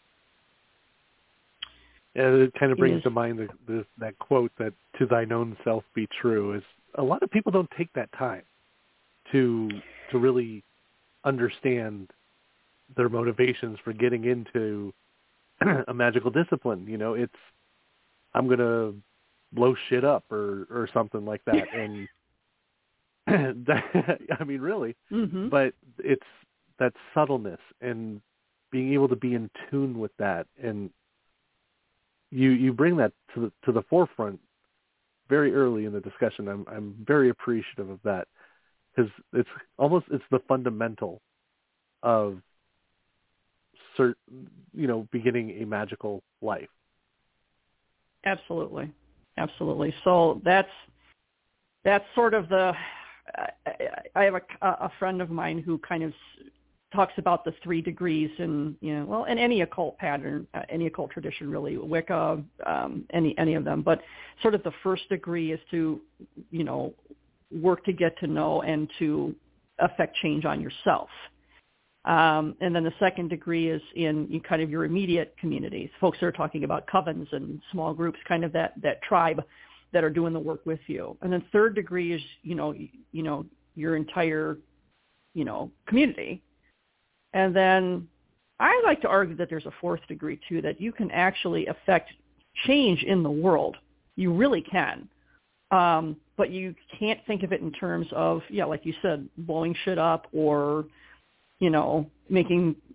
Yeah, it kind of brings is, to mind the, the, that quote that "to thine own self be true." Is a lot of people don't take that time to to really understand their motivations for getting into a magical discipline. You know, it's I'm gonna blow shit up or or something like that, and that, I mean, really, mm-hmm. but it's that subtleness and being able to be in tune with that, and you you bring that to the to the forefront very early in the discussion. I'm I'm very appreciative of that, because it's almost it's the fundamental of cert, you know, beginning a magical life. Absolutely, absolutely. So that's that's sort of the. I have a, a friend of mine who kind of talks about the three degrees in, you know, well, in any occult pattern, uh, any occult tradition, really, Wicca, um, any any of them. But sort of the first degree is to, you know, work to get to know and to affect change on yourself. Um, and then the second degree is in you kind of your immediate communities. Folks are talking about covens and small groups, kind of that, that tribe that are doing the work with you. And then third degree is, you know, you know, your entire, you know, community. And then I like to argue that there's a fourth degree too, that you can actually affect change in the world. You really can. Um, but you can't think of it in terms of, yeah, like you said, blowing shit up or, you know, making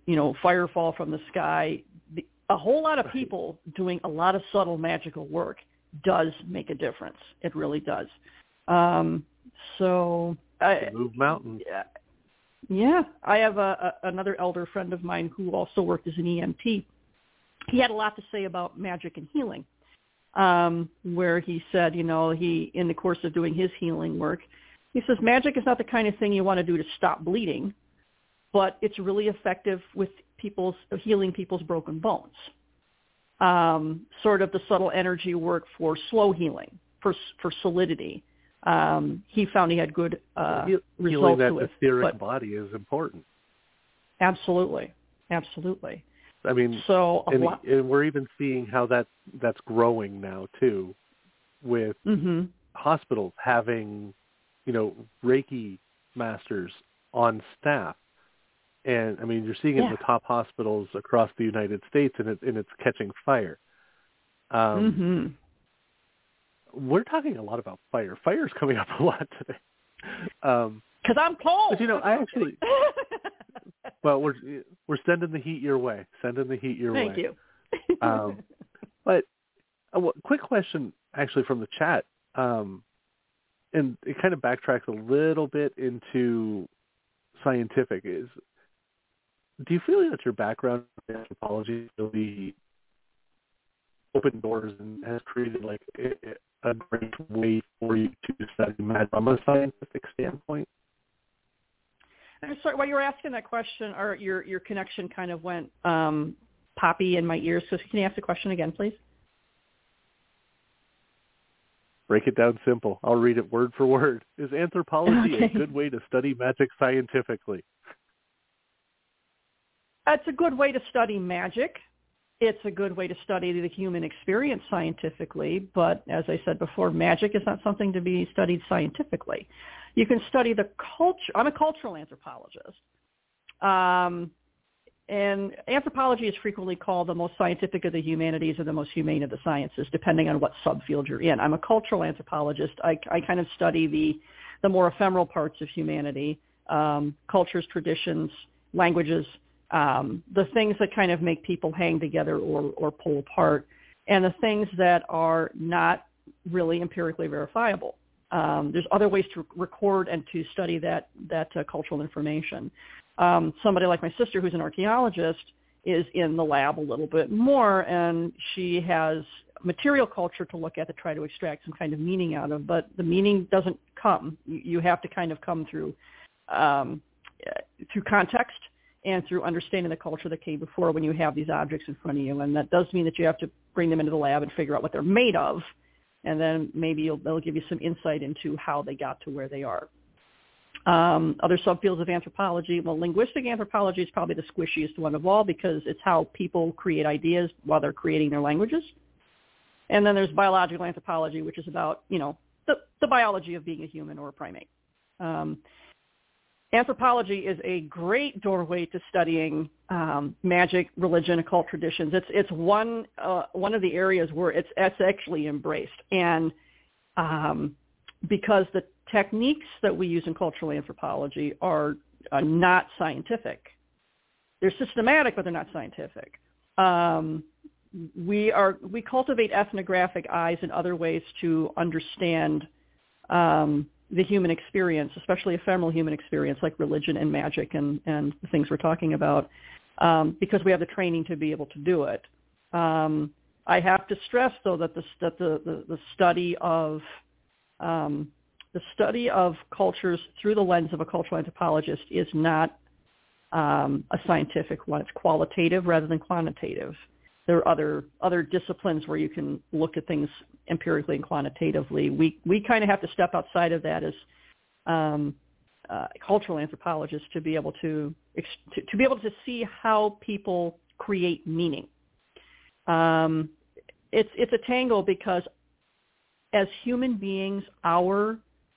you know, fire fall from the sky. The, a whole lot of people doing a lot of subtle magical work does make a difference. It really does. Um, so I, move mountains. Yeah, yeah. I have a, a, another elder friend of mine who also worked as an E M T. He had a lot to say about magic and healing, um, where he said, you know, he in the course of doing his healing work, he says magic is not the kind of thing you want to do to stop bleeding, but it's really effective with people's healing people's broken bones. Um, sort of the subtle energy work for slow healing, for for solidity. Um, he found he had good uh, Healing results that with. etheric body is important. Absolutely, absolutely. I mean, so and, lot- and we're even seeing how that that's growing now too, with mm-hmm. hospitals having, you know, Reiki masters on staff. And I mean, you're seeing it yeah. in the top hospitals across the United States, and, it, and it's catching fire. Um, mm-hmm. We're talking a lot about fire. Fire's coming up a lot today. Um, Because I'm cold. But you know, I actually, well, we're we're sending the heat your way. Sending the heat your Thank way. Thank you. um, but a w- quick question, actually, from the chat, um, and it kind of backtracks a little bit into scientific. Is do you feel that your background in anthropology really opened doors and has created like a, a great way for you to study magic from a scientific standpoint? I'm sorry, while you were asking that question, or your your connection kind of went um, poppy in my ears. So can you ask the question again, please? Break it down simple. I'll read it word for word. Is anthropology okay. a good way to study magic scientifically? It's a good way to study magic. It's a good way to study the human experience scientifically. But as I said before, magic is not something to be studied scientifically. You can study the culture. I'm a cultural anthropologist. Um, and anthropology is frequently called the most scientific of the humanities or the most humane of the sciences, depending on what subfield you're in. I'm a cultural anthropologist. I, I kind of study the, the more ephemeral parts of humanity, um, cultures, traditions, languages, um, the things that kind of make people hang together or, or pull apart, and the things that are not really empirically verifiable. Um, there's other ways to record and to study that that uh, cultural information. Um, somebody like my sister, who's an archaeologist, is in the lab a little bit more, and she has material culture to look at to try to extract some kind of meaning out of. But the meaning doesn't come. You, you have to kind of come through um, through context and through understanding the culture that came before when you have these objects in front of you. And that does mean that you have to bring them into the lab and figure out what they're made of. And then maybe you'll, they'll give you some insight into how they got to where they are. Um, other subfields of anthropology, well, linguistic anthropology is probably the squishiest one of all because it's how people create ideas while they're creating their languages. And then there's biological anthropology, which is about, you know, the, the biology of being a human or a primate. Um, Anthropology is a great doorway to studying um, magic, religion, occult traditions. It's it's one uh, one of the areas where it's it's actually embraced, and um, because the techniques that we use in cultural anthropology are uh, not scientific. They're systematic, but they're not scientific. Um, we are we cultivate ethnographic eyes and other ways to understand Um, the human experience, especially ephemeral human experience like religion and magic and, and the things we're talking about, um, because we have the training to be able to do it. Um, I have to stress, though, that the, that the, the, the study of um, the study of cultures through the lens of a cultural anthropologist is not um, a scientific one. It's qualitative rather than quantitative. There are other other disciplines where you can look at things empirically and quantitatively. We we kind of have to step outside of that as um, uh, cultural anthropologists to be able to, to to be able to see how people create meaning. Um, it's it's a tangle because as human beings, our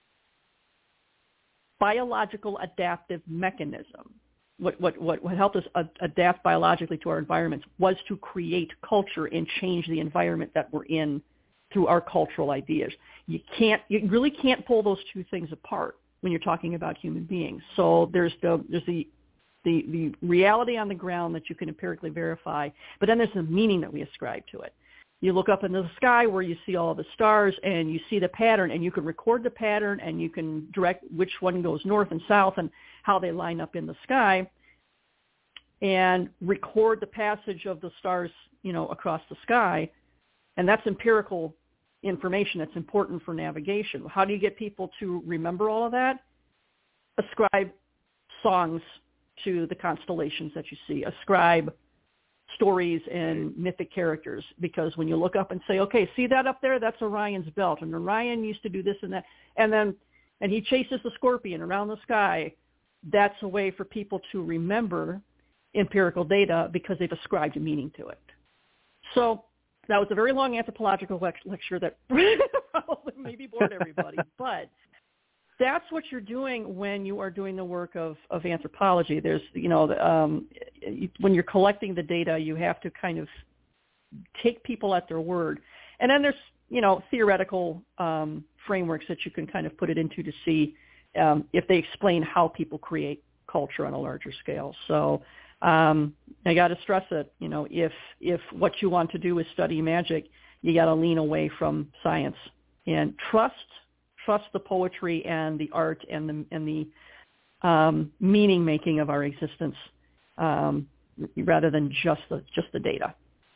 biological adaptive mechanism, What, what, what, what helped us ad- adapt biologically to our environments was to create culture and change the environment that we're in through our cultural ideas. You can't, you really can't pull those two things apart when you're talking about human beings. So there's the, there's the the, the reality on the ground that you can empirically verify, but then there's the meaning that we ascribe to it. You look up into the sky where you see all the stars and you see the pattern, and you can record the pattern and you can direct which one goes north and south and how they line up in the sky, and record the passage of the stars, you know, across the sky. And that's empirical information that's important for navigation. How do you get people to remember all of that? Ascribe songs to the constellations that you see. Ascribe stories and mythic characters, because when you look up and say, okay, see that up there? That's Orion's belt, and Orion used to do this and that, and then and he chases the scorpion around the sky. That's a way for people to remember empirical data because they've ascribed a meaning to it. So that was a very long anthropological lecture that probably maybe bored everybody, but that's what you're doing when you are doing the work of, of anthropology. There's, you know, um, when you're collecting the data, you have to kind of take people at their word. And then there's, you know, theoretical um, frameworks that you can kind of put it into to see um, if they explain how people create culture on a larger scale. So um, I got to stress it, you know, if if what you want to do is study magic, you got to lean away from science and trust trust the poetry and the art and the and the um, meaning making of our existence, um, rather than just the just the data.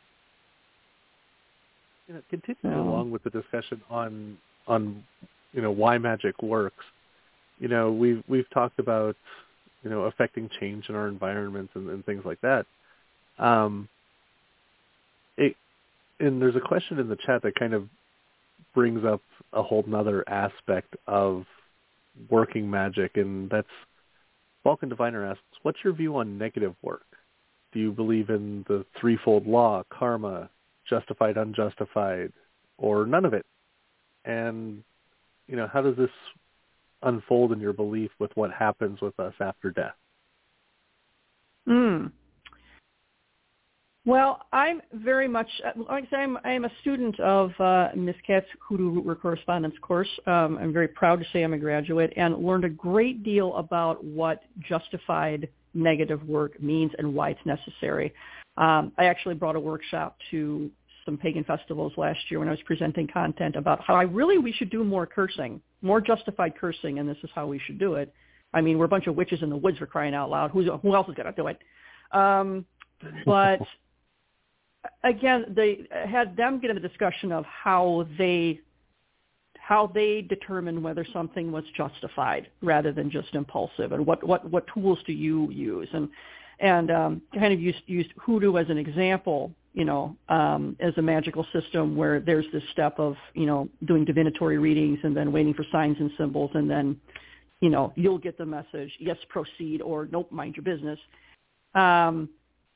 You know, continuing um, along with the discussion on on you know why magic works, you know we've we've talked about you know affecting change in our environments and, and things like that. Um, it and there's a question in the chat that kind of brings up a whole nother aspect of working magic, and that's Vulcan Diviner asks, what's your view on negative work? Do you believe in the threefold law, karma, justified, unjustified, or none of it? And, you know, how does this unfold in your belief with what happens with us after death? Hmm. Well, I'm very much, like I say, I'm, I'm a student of uh, Miz Katz's Hoodoo Root Word Correspondence course. Um, I'm very proud to say I'm a graduate, and learned a great deal about what justified negative work means and why it's necessary. Um, I actually brought a workshop to some pagan festivals last year when I was presenting content about how I really we should do more cursing, more justified cursing, and this is how we should do it. I mean, we're a bunch of witches in the woods for crying out loud. Who's, who else is going to do it? Um, but... Again, they had them get into the discussion of how they how they determine whether something was justified rather than just impulsive, and what, what, what tools do you use, and and um, kind of used used hoodoo as an example, you know, um, as a magical system where there's this step of you know doing divinatory readings and then waiting for signs and symbols, and then you know you'll get the message, yes, proceed, or nope, mind your business. Um,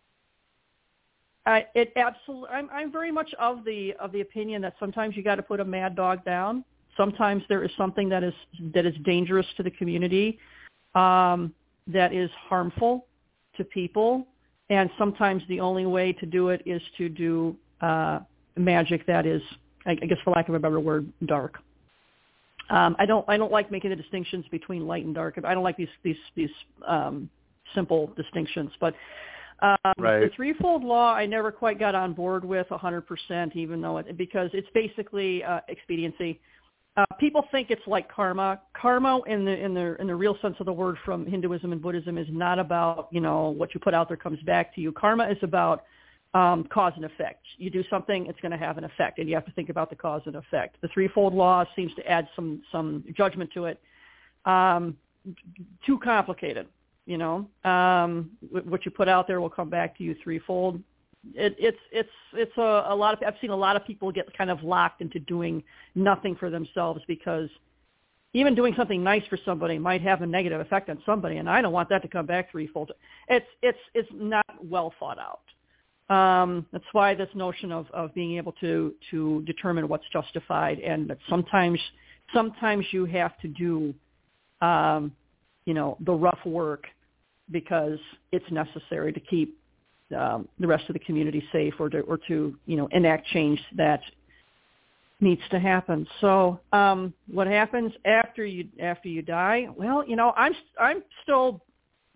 I, it absolutely. I'm, I'm very much of the of the opinion that sometimes you got to put a mad dog down. Sometimes there is something that is that is dangerous to the community, um, that is harmful to people, and sometimes the only way to do it is to do uh, magic that is, I guess, for lack of a better word, dark. Um, I don't I don't like making the distinctions between light and dark. I don't like these these these um, simple distinctions, but. Um, right. The threefold law, I never quite got on board with one hundred percent, even though it, because it's basically uh, expediency. Uh, people think it's like karma. Karma, in the in the in the real sense of the word from Hinduism and Buddhism, is not about you know what you put out there comes back to you. Karma is about um, cause and effect. You do something, it's going to have an effect, and you have to think about the cause and effect. The threefold law seems to add some some judgment to it. Um, too complicated. You know, um, what you put out there will come back to you threefold. It, it's it's it's a, a lot of. I've seen a lot of people get kind of locked into doing nothing for themselves because even doing something nice for somebody might have a negative effect on somebody, and I don't want that to come back threefold. It's it's it's not well thought out. Um, that's why this notion of, of being able to to determine what's justified, and that sometimes sometimes you have to do. Um, you know, the rough work because it's necessary to keep um, the rest of the community safe or to, or to, you know, enact change that needs to happen. So um, what happens after you after you die? Well, you know, I'm I'm still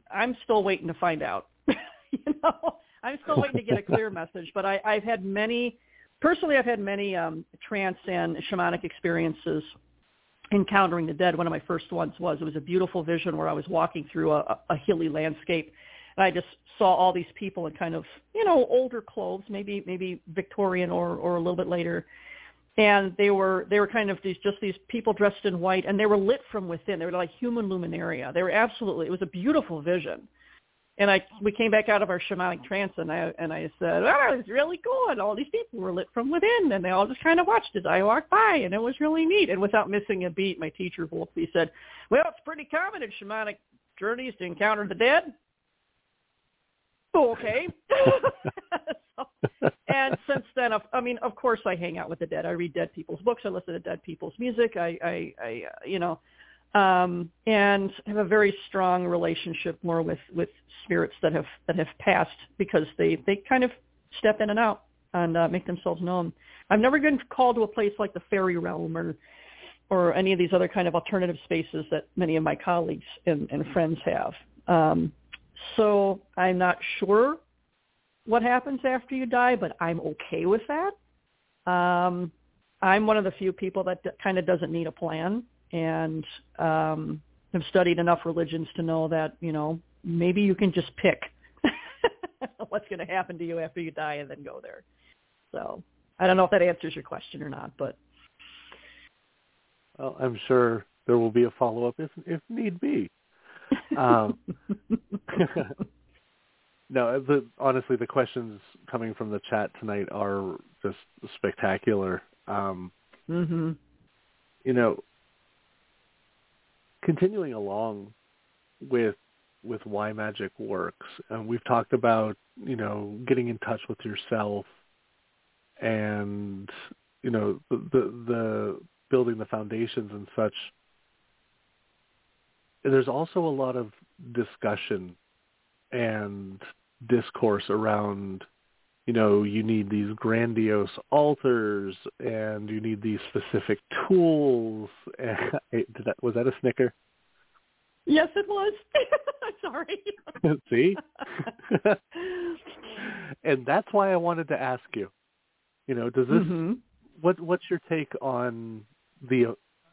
I'm still waiting to find out. you know, I'm still waiting to get a clear message. But I, I've had many, personally, I've had many um, trance and shamanic experiences encountering the dead. One of my first ones was, it was a beautiful vision where I was walking through a, a hilly landscape, and I just saw all these people in kind of, you know, older clothes, maybe maybe Victorian or, or a little bit later. And they were they were kind of these just these people dressed in white, and they were lit from within. They were like human luminaria. They were absolutely, it was a beautiful vision. And I we came back out of our shamanic trance, and I and I said, oh, it was really cool. And all these people were lit from within, and they all just kind of watched as I walked by, and it was really neat. And without missing a beat, my teacher Wolfie said, well, it's pretty common in shamanic journeys to encounter the dead. Okay. so, and since then, I mean, of course, I hang out with the dead. I read dead people's books. I listen to dead people's music. I, I, I uh, you know, um, and have a very strong relationship more with, with spirits that have that have passed, because they, they kind of step in and out and uh, make themselves known. I've never been called to a place like the fairy realm or or any of these other kind of alternative spaces that many of my colleagues and, and friends have. Um, So I'm not sure what happens after you die, but I'm okay with that. Um, I'm one of the few people that d- kind of doesn't need a plan, and um, have studied enough religions to know that, you know, maybe you can just pick what's going to happen to you after you die and then go there. So I don't know if that answers your question or not, but. Well, I'm sure there will be a follow-up if, if need be. Um, no, the, honestly, the questions coming from the chat tonight are just spectacular. Um, mm-hmm. You know, continuing along with with why magic works, and we've talked about, you know, getting in touch with yourself, and you know, the the, the building the foundations and such. There's also a lot of discussion and discourse around, you know, you need these grandiose altars and you need these specific tools. Did that, was that a snicker? Yes, it was. I'm sorry. See? And that's why I wanted to ask you, you know, does this, mm-hmm. what what's your take on the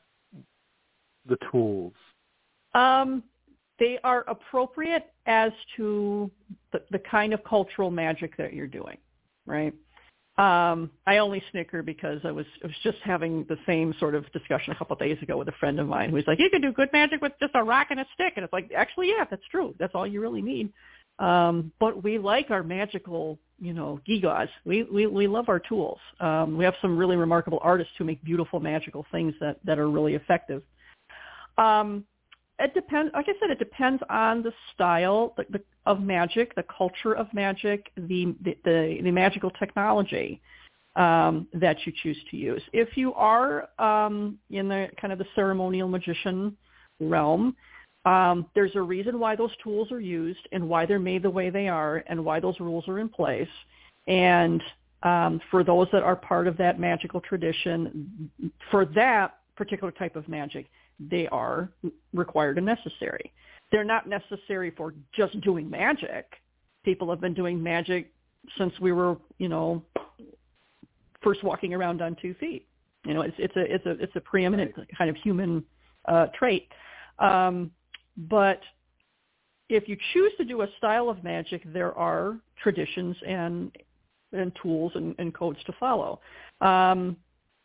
the tools? Um, they are appropriate as to the, the kind of cultural magic that you're doing, right? Um, I only snicker because I was I was just having the same sort of discussion a couple of days ago with a friend of mine who was like, you can do good magic with just a rock and a stick. And it's like, actually, yeah, that's true. That's all you really need. Um, but we like our magical, you know, gigas. We, we, we love our tools. Um, we have some really remarkable artists who make beautiful magical things that, that are really effective. Um, It depends. Like I said, it depends on the style the, the, of magic, the culture of magic, the the, the, the magical technology um, that you choose to use. If you are um, in the kind of the ceremonial magician realm, um, there's a reason why those tools are used and why they're made the way they are and why those rules are in place. And um, for those that are part of that magical tradition, for that particular type of magic, they are required and necessary. They're not necessary for just doing magic. People have been doing magic since we were, you know, first walking around on two feet. You know, it's it's a it's a it's a preeminent kind of human uh, trait. Um, but if you choose to do a style of magic, there are traditions and and tools and, and codes to follow. Um,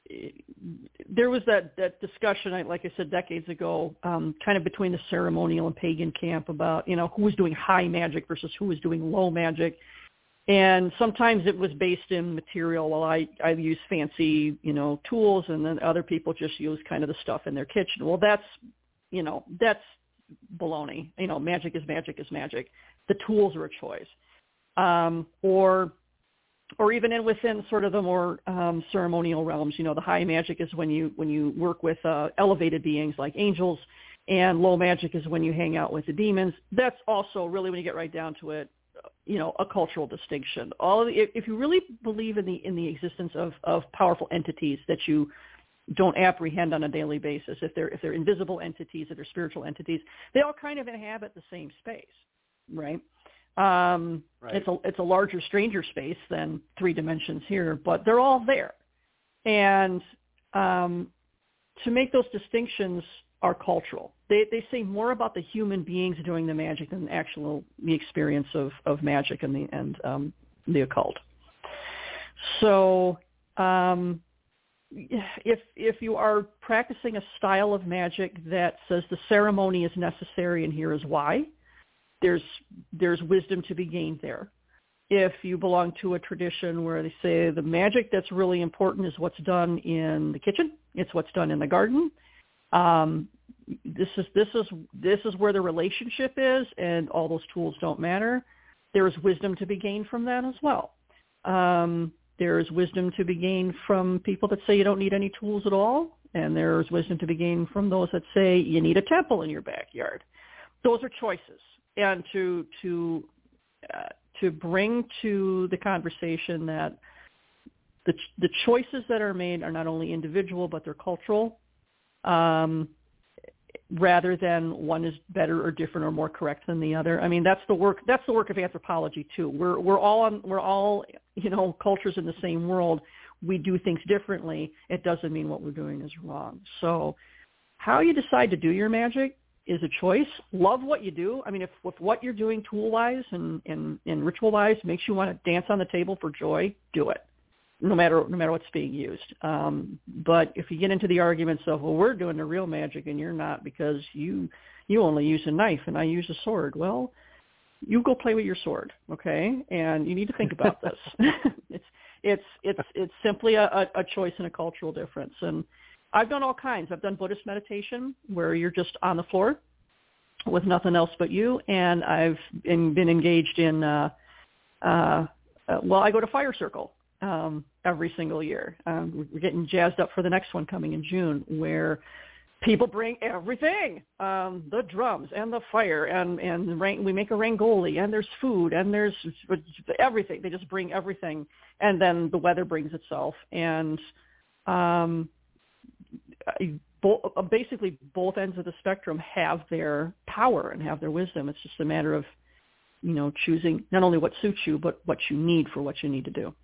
there was that, that discussion, like I said, decades ago, um, kind of between the ceremonial and pagan camp about, you know, who was doing high magic versus who was doing low magic. And sometimes it was based in material. Well, I, I use fancy, you know, tools, and then other people just use kind of the stuff in their kitchen. Well, that's, you know, that's baloney. You know, magic is magic is magic. The tools are a choice. Um, or or even in within sort of the more um, ceremonial realms, you know, the high magic is when you when you work with uh, elevated beings like angels, and low magic is when you hang out with the demons. That's also really, when you get right down to it, you know, a cultural distinction. All of the, if you really believe in the in the existence of, of powerful entities that you don't apprehend on a daily basis, if they're if they're invisible entities, if they're spiritual entities, they all kind of inhabit the same space. right? Um, right. It's a it's a larger stranger space than three dimensions here, but they're all there. And um, to make those distinctions are cultural. They they say more about the human beings doing the magic than the actual the experience of, of magic and the and um, the occult. So um, if if you are practicing a style of magic that says the ceremony is necessary and here is why, there's there's wisdom to be gained there. If you belong to a tradition where they say the magic that's really important is what's done in the kitchen, it's what's done in the garden. Um, this is this is this is where the relationship is, and all those tools don't matter. There is wisdom to be gained from that as well. Um, there is wisdom to be gained from people that say you don't need any tools at all, and there is wisdom to be gained from those that say you need a temple in your backyard. Those are choices, and to to uh, to bring to the conversation that the the choices that are made are not only individual but they're cultural. Um, rather than one is better or different or more correct than the other. I mean, that's the work. That's the work of anthropology too. We're we're all on. We're all you know cultures in the same world. We do things differently. It doesn't mean what we're doing is wrong. So, how you decide to do your magic is a choice. Love what you do. I mean, if, if what you're doing tool wise and, and and ritual wise makes you want to dance on the table for joy, do it. No matter no matter what's being used. Um, but if you get into the arguments of, well, we're doing the real magic and you're not because you you only use a knife and I use a sword. Well, you go play with your sword, okay? And you need to think about this. it's it's it's it's simply a, a choice and a cultural difference. And I've done all kinds. I've done Buddhist meditation where you're just on the floor with nothing else but you. And I've been, been engaged in, uh, uh, uh, well, I go to Fire Circle. Um, every single year. Um, we're getting jazzed up for the next one coming in June where people bring everything, um, the drums and the fire and, and rain, we make a rangoli and there's food and there's everything. They just bring everything and then the weather brings itself. And um, bo- basically both ends of the spectrum have their power and have their wisdom. It's just a matter of, you know, choosing not only what suits you, but what you need for what you need to do.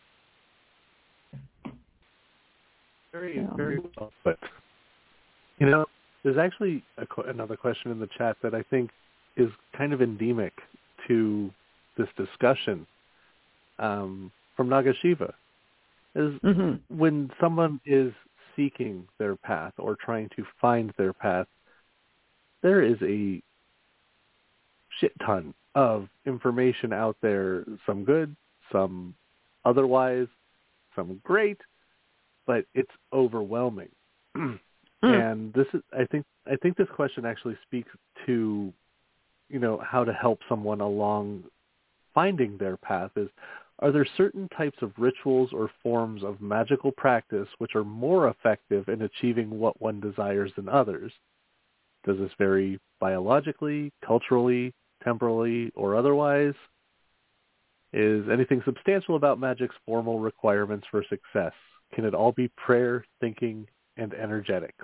Very, yeah. very well. But, you know, there's actually a, another question in the chat that I think is kind of endemic to this discussion um, from Nagashiva. Is mm-hmm. when someone is seeking their path or trying to find their path, there is a shit ton of information out there, some good, some otherwise, some great, but it's overwhelming. mm. And this is, I think, I think this question actually speaks to, you know, how to help someone along finding their path is, are there certain types of rituals or forms of magical practice which are more effective in achieving what one desires than others? Does this vary biologically, culturally, temporally, or otherwise? Is anything substantial about magic's formal requirements for success? Can it all be prayer, thinking, and energetics?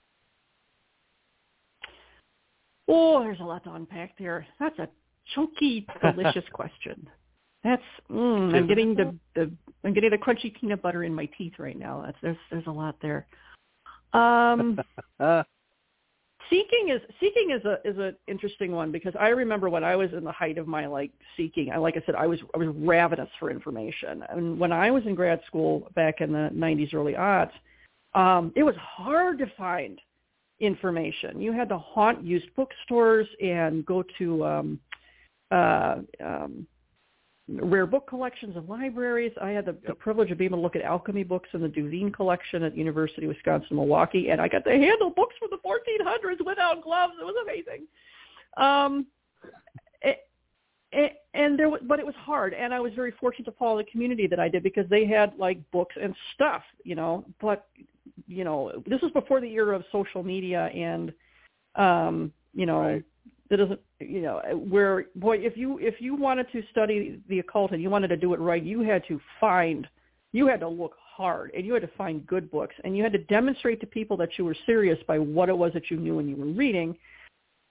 Oh, there's a lot to unpack there. That's a chunky, delicious question. That's mm, I'm getting the, the I'm getting the crunchy peanut butter in my teeth right now. That's there's there's a lot there. Um, seeking is seeking is a is an interesting one because I remember when I was in the height of my like seeking. I like I said I was I was ravenous for information. And when I was in grad school back in the nineties, early aughts, um, it was hard to find information. You had to haunt used bookstores and go to um, uh, um, rare book collections of libraries. I had the, the privilege of being able to look at alchemy books in the Duveen collection at University of Wisconsin-Milwaukee, and I got to handle books from the fourteen hundreds without gloves. It was amazing. Um, it, it, and there, was, but it was hard, and I was very fortunate to follow the community that I did because they had like books and stuff, you know. But you know, this was before the era of social media, and um, you know. Right. That doesn't, you know, where, boy, if you if you wanted to study the occult and you wanted to do it right, you had to find, you had to look hard, and you had to find good books, and you had to demonstrate to people that you were serious by what it was that you knew and you were reading.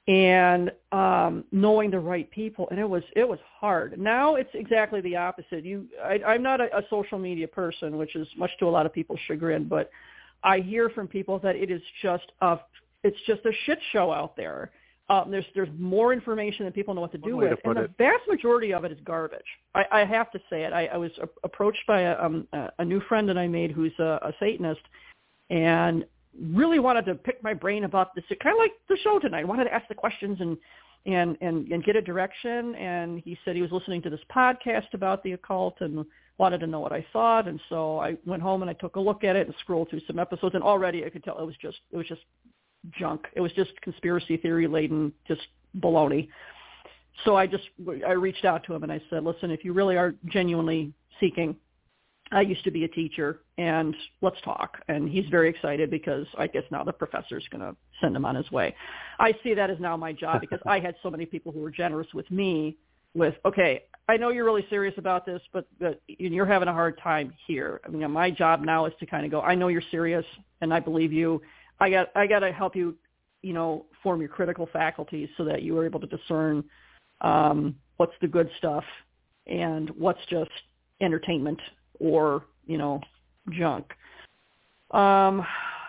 and um, knowing the right people. And it was it was hard. Now it's exactly the opposite. You, I, I'm not a, a social media person, which is much to a lot of people's chagrin, but I hear from people that it is just a it's just a shit show out there. Um, there's there's more information than people know what to do with, and the it. vast majority of it is garbage. I, I have to say it. I, I was a, approached by a, um, a new friend that I made who's a, a Satanist, and really wanted to pick my brain about this. It kind of like the show tonight. Wanted to ask the questions and and and and get a direction. And he said he was listening to this podcast about the occult and wanted to know what I thought. And so I went home and I took a look at it and scrolled through some episodes, and already I could tell it was just it was just. junk. It was just conspiracy theory laden, just baloney. So I just, I reached out to him and I said, listen, if you really are genuinely seeking, I used to be a teacher and let's talk. And he's very excited because I guess now the professor's going to send him on his way. I see that as now my job because I had so many people who were generous with me with, okay, I know you're really serious about this, but, but you're having a hard time here. I mean, my job now is to kind of go, I know you're serious and I believe you. I got I got to help you, you know, form your critical faculties so that you are able to discern um, what's the good stuff and what's just entertainment or, you know, junk. Um,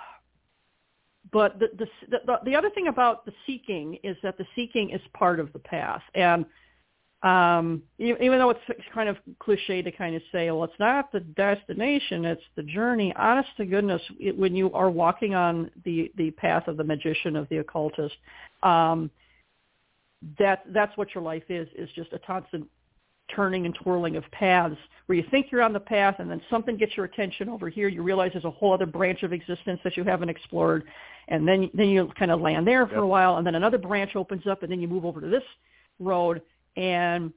but the, the the the other thing about the seeking is that the seeking is part of the path, and um, even though it's kind of cliche to kind of say, well, it's not the destination, it's the journey. Honest to goodness, it, when you are walking on the, the path of the magician, of the occultist, um, that that's what your life is, is just a constant turning and twirling of paths where you think you're on the path and then something gets your attention over here. You realize there's a whole other branch of existence that you haven't explored. And then, then you kind of land there for yep. a while, and then another branch opens up, and then you move over to this road. And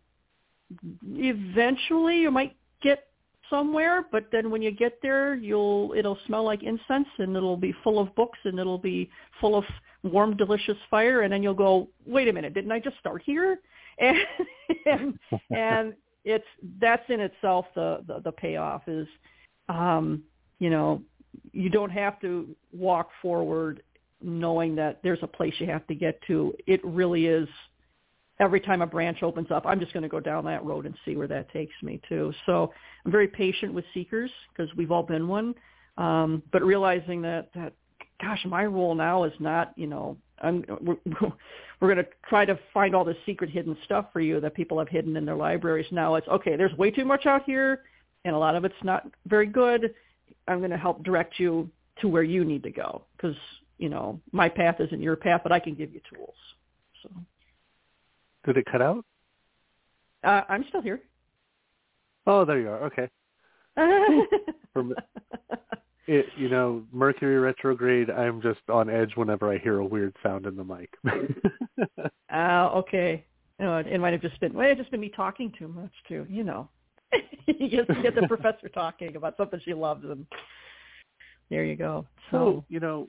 eventually you might get somewhere, but then when you get there, you'll it'll smell like incense, and it'll be full of books, and it'll be full of warm, delicious fire, and then you'll go, wait a minute, didn't I just start here? And and, and it's that's in itself the, the, the payoff is, um, you know, you don't have to walk forward knowing that there's a place you have to get to. It really is. Every time a branch opens up, I'm just going to go down that road and see where that takes me to. So I'm very patient with seekers because we've all been one. Um, but realizing that, that, gosh, my role now is not, you know, I'm, we're, we're going to try to find all the secret hidden stuff for you that people have hidden in their libraries. Now it's, okay, there's way too much out here, and a lot of it's not very good. I'm going to help direct you to where you need to go because, you know, my path isn't your path, but I can give you tools. So. Did it cut out? Uh, I'm still here. Oh, there you are. Okay. From it, you know, Mercury retrograde, I'm just on edge whenever I hear a weird sound in the mic. Oh, uh, okay. Oh, it might have just been, well, it's just been me talking too much, too. You know. You just get the professor talking about something she loves, and there you go. So, so you know,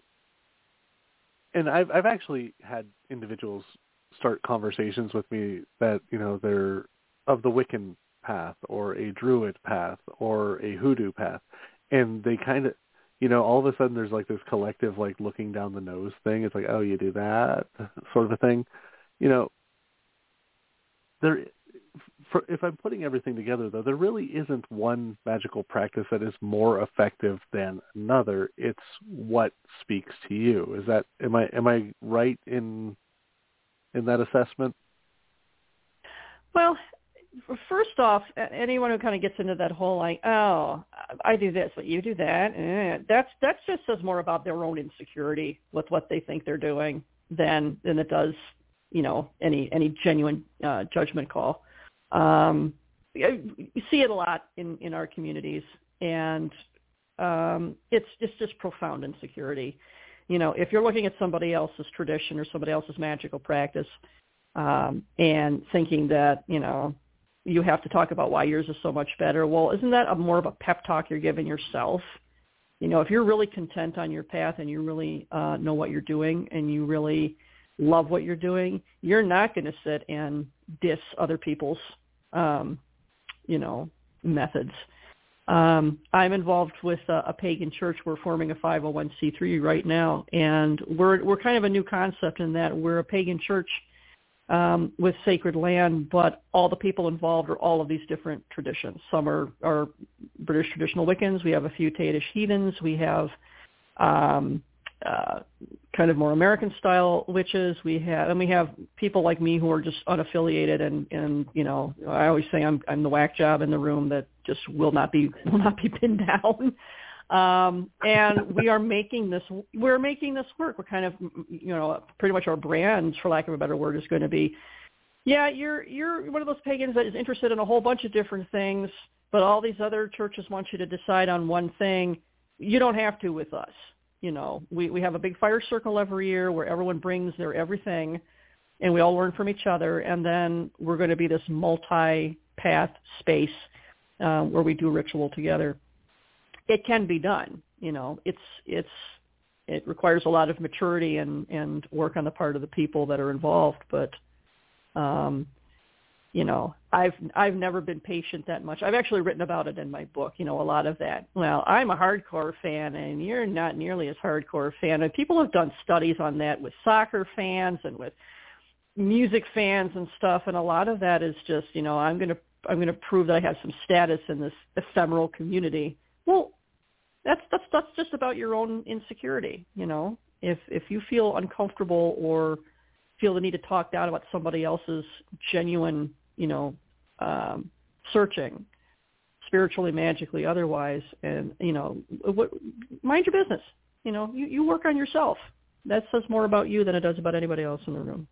and I've I've actually had individuals start conversations with me that, you know, they're of the Wiccan path or a Druid path or a Hoodoo path. And they kind of, you know, all of a sudden there's like this collective, like looking down the nose thing. It's like, oh, you do that sort of a thing. You know, there, for, if I'm putting everything together though, there really isn't one magical practice that is more effective than another. It's what speaks to you. Is that, am I, am I right in, in that assessment? Well, first off, anyone who kind of gets into that whole like, oh, I do this, but you do that, eh, that's that's just says more about their own insecurity with what they think they're doing than than it does, you know, any any genuine uh, judgment call. Um, you see it a lot in, in our communities, and um, it's it's just profound insecurity. You know, if you're looking at somebody else's tradition or somebody else's magical practice um, and thinking that, you know, you have to talk about why yours is so much better, well, isn't that a more of a pep talk you're giving yourself? You know, if you're really content on your path and you really uh, know what you're doing and you really love what you're doing, you're not going to sit and diss other people's, um, you know, methods. Um, I'm involved with a, a pagan church. We're forming a five oh one c three right now, and we're we're kind of a new concept in that we're a pagan church um, with sacred land, but all the people involved are all of these different traditions. Some are, are British traditional Wiccans. We have a few Taitish heathens. We have um, uh, kind of more American-style witches. We have, and we have people like me who are just unaffiliated, and, and you know, I always say I'm I'm the whack job in the room that just will not be will not be pinned down. Um, and we are making this, we're making this work. We're kind of, you know, pretty much our brand, for lack of a better word, is going to be, yeah, you're, you're one of those pagans that is interested in a whole bunch of different things, but all these other churches want you to decide on one thing. You don't have to with us. You know, we, we have a big fire circle every year where everyone brings their everything and we all learn from each other. And then we're going to be this multi-path space uh, where we do ritual together. It can be done, you know, it's, it's, it requires a lot of maturity and, and work on the part of the people that are involved. But, um, you know, I've, I've never been patient that much. I've actually written about it in my book, you know, a lot of that. Well, I'm a hardcore fan and you're not nearly as hardcore a fan. And people have done studies on that with soccer fans and with music fans and stuff. And a lot of that is just, you know, I'm going to, I'm going to prove that I have some status in this ephemeral community. Well, that's that's that's just about your own insecurity, you know. If if you feel uncomfortable or feel the need to talk down about somebody else's genuine, you know, um, searching, spiritually, magically, otherwise, and you know, what, mind your business. You know, you, you work on yourself. That says more about you than it does about anybody else in the room.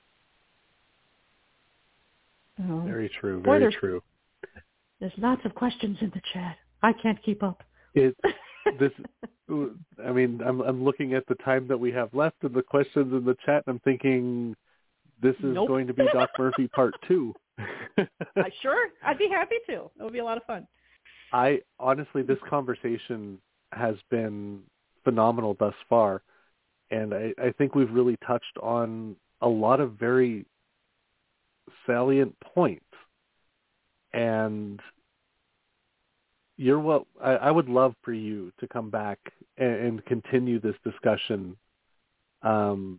Um, very true. Boy, Very there's, true. There's lots of questions in the chat. I can't keep up. It, this, I mean, I'm I'm looking at the time that we have left and the questions in the chat, and I'm thinking this is nope. going to be Doc Murphy part two. I sure, I'd be happy to. It would be a lot of fun. I honestly, this conversation has been phenomenal thus far, and I, I think we've really touched on a lot of very salient points. And you're what I, I would love for you to come back and, and continue this discussion um,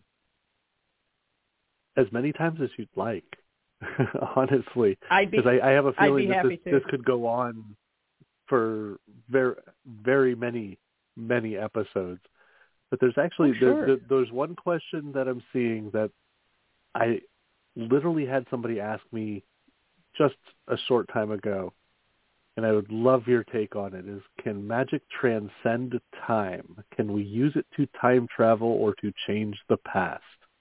as many times as you'd like. Honestly, because I, I have a feeling be that this, to. this could go on for very, very many, many episodes. But there's actually oh, sure. there, there, there's one question that I'm seeing that I literally had somebody ask me just a short time ago, and I would love your take on it, is can magic transcend time? Can we use it to time travel or to change the past?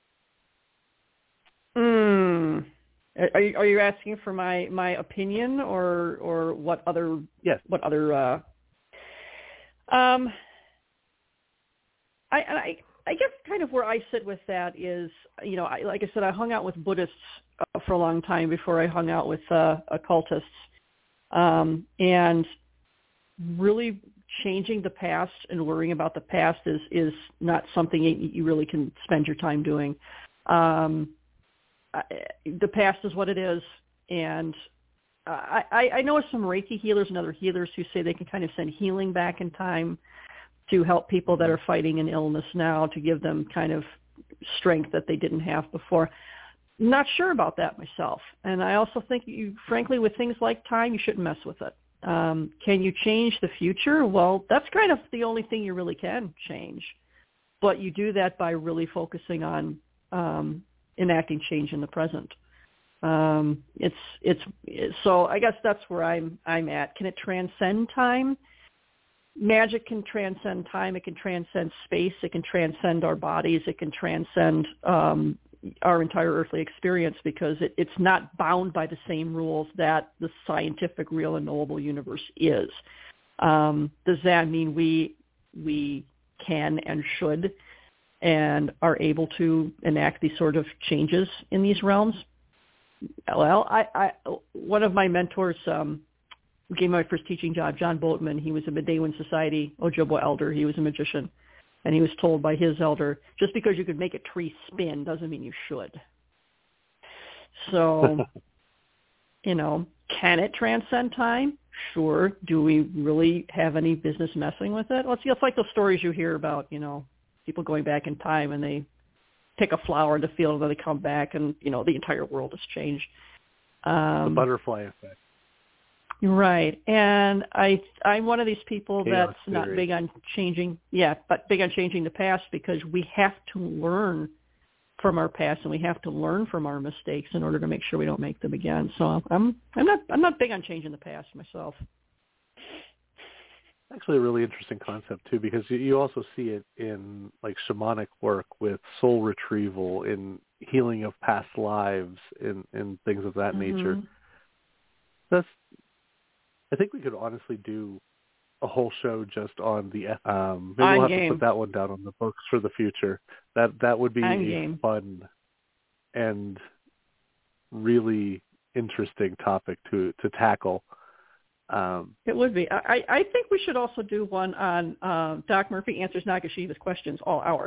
Mm. Are you, are you asking for my, my opinion or or what other yes. what other uh, um I I I guess kind of where I sit with that is, you know, I, like I said, I hung out with Buddhists uh, for a long time before I hung out with uh, occultists. Um, and really changing the past and worrying about the past is, is not something you, you really can spend your time doing. Um, I, the past is what it is. And I, I, I know some Reiki healers and other healers who say they can kind of send healing back in time to help people that are fighting an illness now, to give them kind of strength that they didn't have before. Not sure about that myself. And I also think, you, frankly, with things like time, you shouldn't mess with it. Um, can you change the future? Well, that's kind of the only thing you really can change. But you do that by really focusing on um, enacting change in the present. Um, it's, it's, it's, so I guess that's where I'm, I'm at. Can it transcend time? Magic can transcend time. It can transcend space. It can transcend our bodies. It can transcend um, our entire earthly experience, because it, it's not bound by the same rules that the scientific, real, and knowable universe is. Um, does that mean we we can and should and are able to enact these sort of changes in these realms? Well, I, I one of my mentors um, gave me my first teaching job, John Boatman. He was a Medewan Society Ojibwa elder. He was a magician. And he was told by his elder, just because you could make a tree spin doesn't mean you should. So, you know, can it transcend time? Sure. Do we really have any business messing with it? Well, it's, it's like those stories you hear about, you know, people going back in time and they take a flower in the field and then they come back and, you know, the entire world has changed. Um, the butterfly effect. Right. And I, I'm one of these people Chaos that's not theory. big on changing, yeah, but big on changing the past because we have to learn from our past and we have to learn from our mistakes in order to make sure we don't make them again. So I'm, I'm not, I'm not big on changing the past myself. Actually a really interesting concept too, because you, you also see it in like shamanic work with soul retrieval, in healing of past lives, and, and things of that Mm-hmm. nature. That's, I think we could honestly do a whole show just on the, um, maybe I'm we'll have game. to put that one down on the books for the future. That, that would be I'm a game. fun and really interesting topic to, to tackle. Um, It would be. I, I think we should also do one on uh, Doc Murphy Answers Nagashiva's Questions all hour.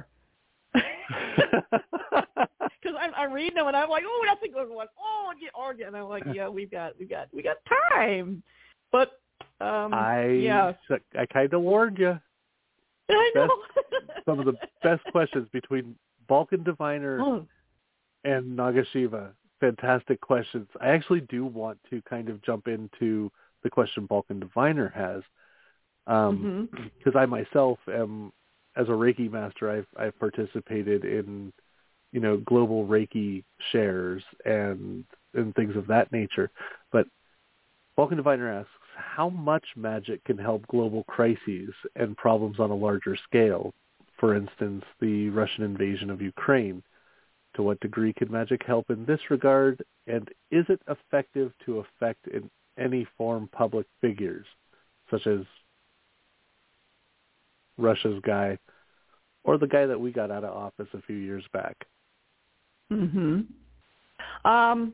Because I'm, I'm reading them and I'm like, oh, that's a good one. Oh, yeah, oh, yeah. And I'm like, yeah, we've got, we got, we got time. But um, I yeah, I kind of warned you. I know. Best, some of the best questions between Vulcan Diviner oh. and Nagashiva. Fantastic questions. I actually do want to kind of jump into the question Vulcan Diviner has, because um, mm-hmm. I myself am, as a Reiki master, I've I've participated in, you know, global Reiki shares and and things of that nature. But Vulcan Diviner asks, how much magic can help global crises and problems on a larger scale? For instance, the Russian invasion of Ukraine. To what degree can magic help in this regard? And is it effective to affect in any form public figures, such as Russia's guy or the guy that we got out of office a few years back? Mm-hmm. Um,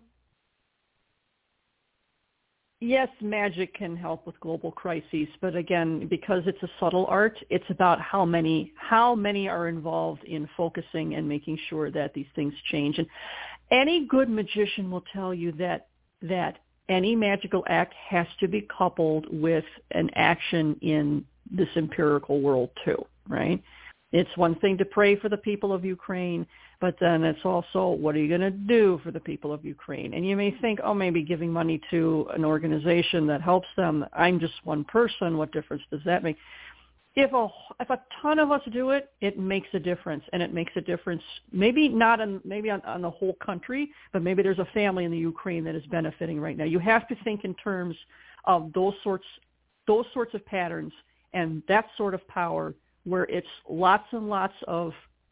yes, magic can help with global crises, but again, because it's a subtle art, it's about how many how many are involved in focusing and making sure that these things change. And any good magician will tell you that that any magical act has to be coupled with an action in this empirical world too, right? It's one thing to pray for the people of Ukraine, but then it's also, what are you going to do for the people of Ukraine? And you may think, oh, maybe giving money to an organization that helps them. I'm just one person. What difference does that make? If a, if a ton of us do it, it makes a difference, and it makes a difference maybe not on, maybe on, on the whole country, but maybe there's a family in the Ukraine that is benefiting right now. You have to think in terms of those sorts, those sorts of patterns and that sort of power, where it's lots and lots of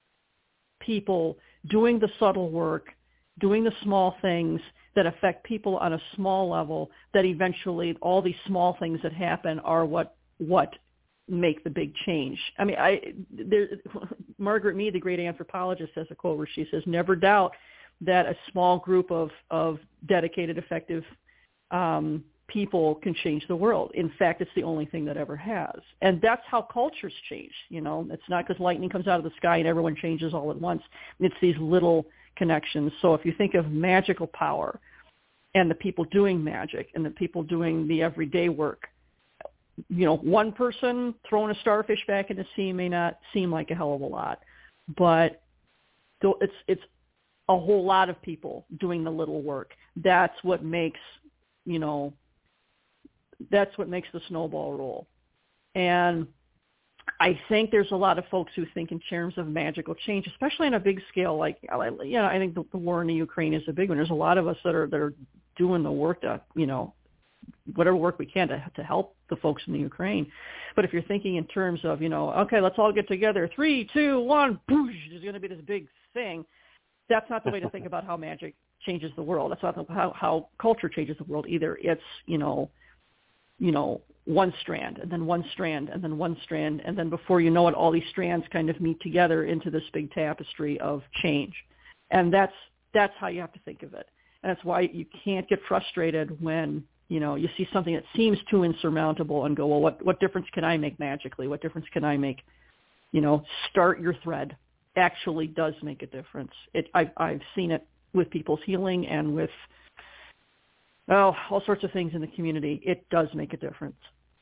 people doing the subtle work, doing the small things that affect people on a small level, that eventually all these small things that happen are what what make the big change. I mean, I there, Margaret Mead, the great anthropologist, has a quote where she says, never doubt that a small group of, of dedicated, effective um people can change the world. In fact, it's the only thing that ever has. And that's how cultures change. You know, it's not because lightning comes out of the sky and everyone changes all at once. It's these little connections. So if you think of magical power and the people doing magic and the people doing the everyday work, you know, one person throwing a starfish back in the sea may not seem like a hell of a lot, but it's, it's a whole lot of people doing the little work. That's what makes, you know, that's what makes the snowball roll. And I think there's a lot of folks who think in terms of magical change, especially on a big scale. Like, you know, I think the, the war in the Ukraine is a big one. There's a lot of us that are that are doing the work to, you know, whatever work we can to to help the folks in the Ukraine. But if you're thinking in terms of, you know, okay, let's all get together, three, two, one, boosh, there's going to be this big thing. That's not the way to think about how magic changes the world. That's not how how culture changes the world either. It's, you know, you know, one strand and then one strand and then one strand. And then before you know it, all these strands kind of meet together into this big tapestry of change. And that's, that's how you have to think of it. And that's why you can't get frustrated when, you know, you see something that seems too insurmountable and go, well, what, what difference can I make magically? What difference can I make? You know, start your thread actually does make a difference. It, I've, I've seen it with people's healing and with, well, all sorts of things in the community, it does make a difference.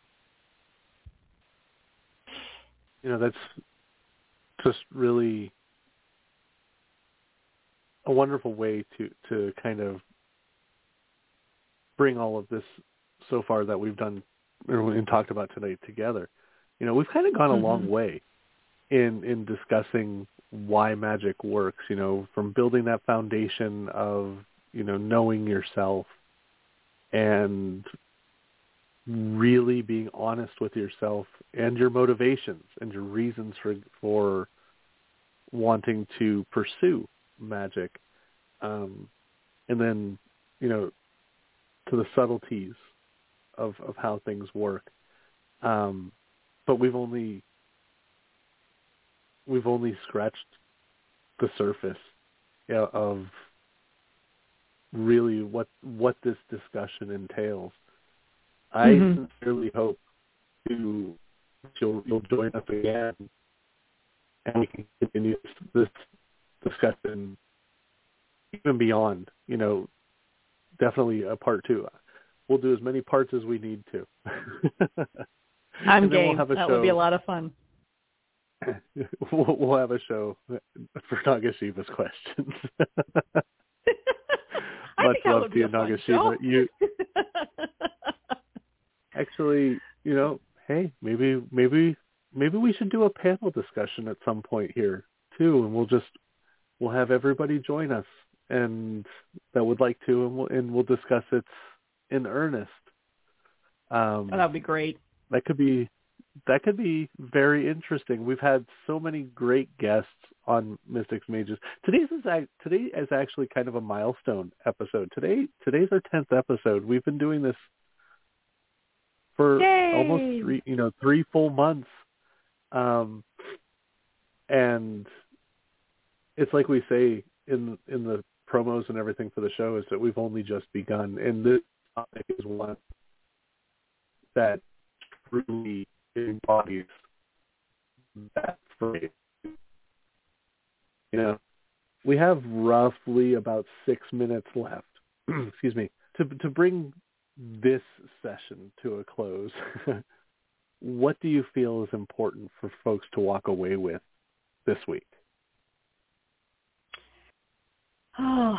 You know, that's just really a wonderful way to, to kind of bring all of this so far that we've done and talked about tonight together. You know, we've kind of gone a mm-hmm. long way in in discussing why magic works, you know, from building that foundation of, you know, knowing yourself and really being honest with yourself and your motivations and your reasons for for wanting to pursue magic. Um, and then, you know, to the subtleties of, of how things work. Um, but we've only we've only scratched the surface, you know, of really what what this discussion entails. I mm-hmm. sincerely hope to you'll, you'll join us again, and we can continue this discussion even beyond. You know, definitely a part two. We'll do as many parts as we need to. I'm game. We'll that show. Would be a lot of fun. we'll, we'll have a show for Nagashima's questions. Much love to you, Nagashima. You actually, you know, hey, maybe, maybe, maybe we should do a panel discussion at some point here too, and we'll just we'll have everybody join us and that would like to, and we'll and we'll discuss it in earnest. Um, oh, that'd be great. That could be that could be very interesting. We've had so many great guests on Mystics Mages. Today's is today is actually kind of a milestone episode. Today today's our tenth episode. We've been doing this for Yay! almost three, you know, three full months, um, and it's like we say in in the promos and everything for the show is that we've only just begun, and this topic is one that truly embodies that phrase. You know, we have roughly about six minutes left. Excuse me, to to bring this session to a close. What do you feel is important for folks to walk away with this week? Oh,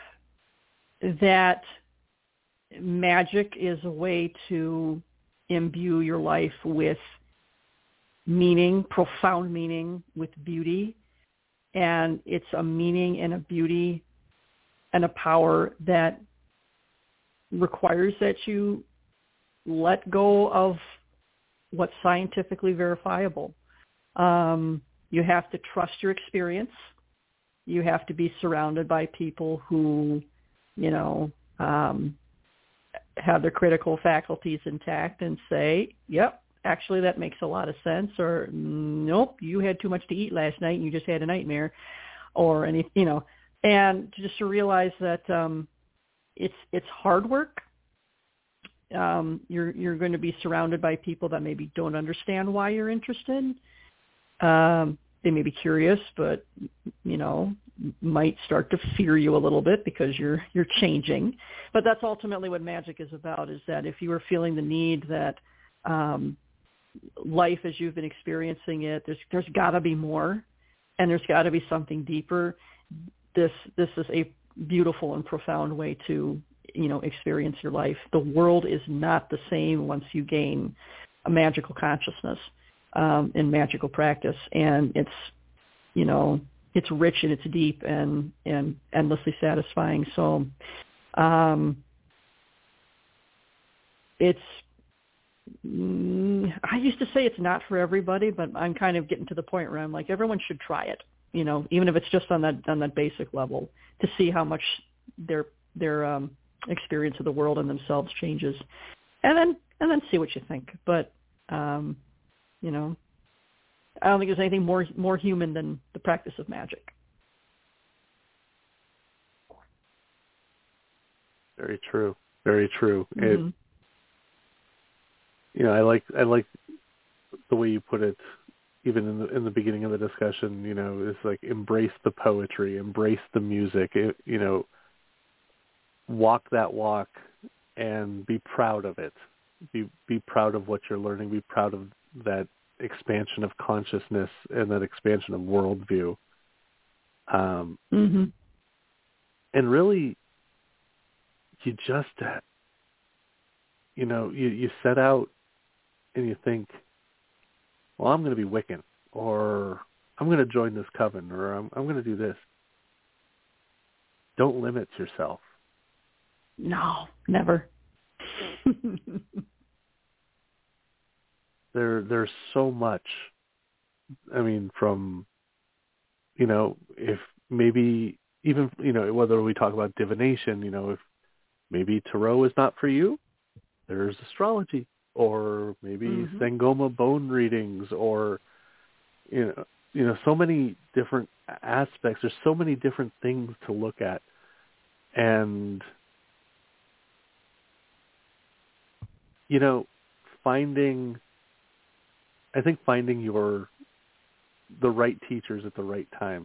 that magic is a way to imbue your life with meaning, profound meaning, with beauty. And it's a meaning and a beauty and a power that requires that you let go of what's scientifically verifiable. Um, you have to trust your experience. You have to be surrounded by people who, you know, um, have their critical faculties intact and say, yep, actually that makes a lot of sense, or nope, you had too much to eat last night and you just had a nightmare, or any, you know, and just to realize that um, it's it's hard work. Um, you're you're going to be surrounded by people that maybe don't understand why you're interested. Um, they may be curious, but you know, might start to fear you a little bit because you're you're changing. But that's ultimately what magic is about, is that if you are feeling the need that um, life as you've been experiencing it, there's there's got to be more, and there's got to be something deeper. This this is a beautiful and profound way to, you know, experience your life. The world is not the same once you gain a magical consciousness um, in magical practice, and it's, you know, it's rich and it's deep and, and endlessly satisfying. So um, it's, mm, I used to say it's not for everybody, but I'm kind of getting to the point where I'm like, everyone should try it, you know, even if it's just on that, on that basic level, to see how much their, their um, experience of the world and themselves changes, and then, and then see what you think. But, um, you know, I don't think there's anything more more human than the practice of magic. Very true. Very true. Mm-hmm. It, you know, I like I like the way you put it, even in the in the beginning of the discussion. You know, it's like embrace the poetry, embrace the music. It, you know, walk that walk and be proud of it. Be be proud of what you're learning. Be proud of that expansion of consciousness and that expansion of worldview. Um, mm-hmm. And really, you just, you know, you, you set out and you think, well, I'm going to be Wiccan, or I'm going to join this coven, or I'm, I'm going to do this. Don't limit yourself. No, never. there, there's so much. I mean, from, you know, if maybe even, you know, whether we talk about divination, you know, if maybe tarot is not for you, there's astrology, or maybe mm-hmm. Sangoma bone readings, or, you know, you know, so many different aspects. There's so many different things to look at. And, you know, finding, I think finding your, the right teachers at the right time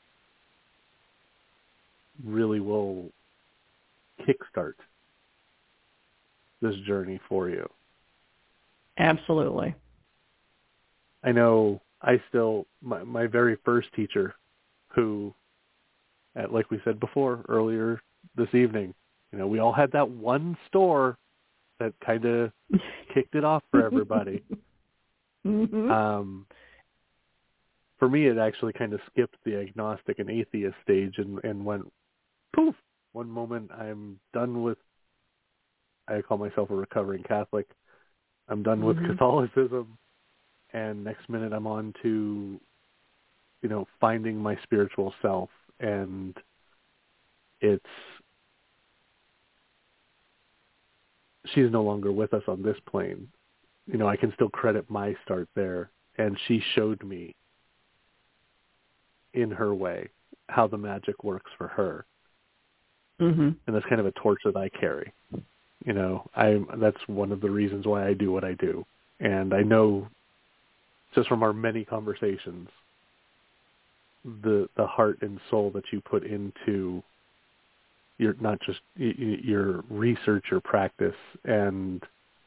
really will kickstart this journey for you. Absolutely. I know I still, my, my very first teacher who, at, like we said before, earlier this evening, you know, we all had that one store that kind of kicked it off for everybody. mm-hmm. Um, for me, it actually kind of skipped the agnostic and atheist stage and, and went, poof, one moment I'm done with, I call myself a recovering Catholic, I'm done with mm-hmm. Catholicism, and next minute I'm on to, you know, finding my spiritual self, and it's, she's no longer with us on this plane. You know, I can still credit my start there, and she showed me in her way how the magic works for her. Mm-hmm. And that's kind of a torch that I carry. You know, I that's one of the reasons why I do what I do. And I know just from our many conversations, the the heart and soul that you put into your, not just your research, your practice, and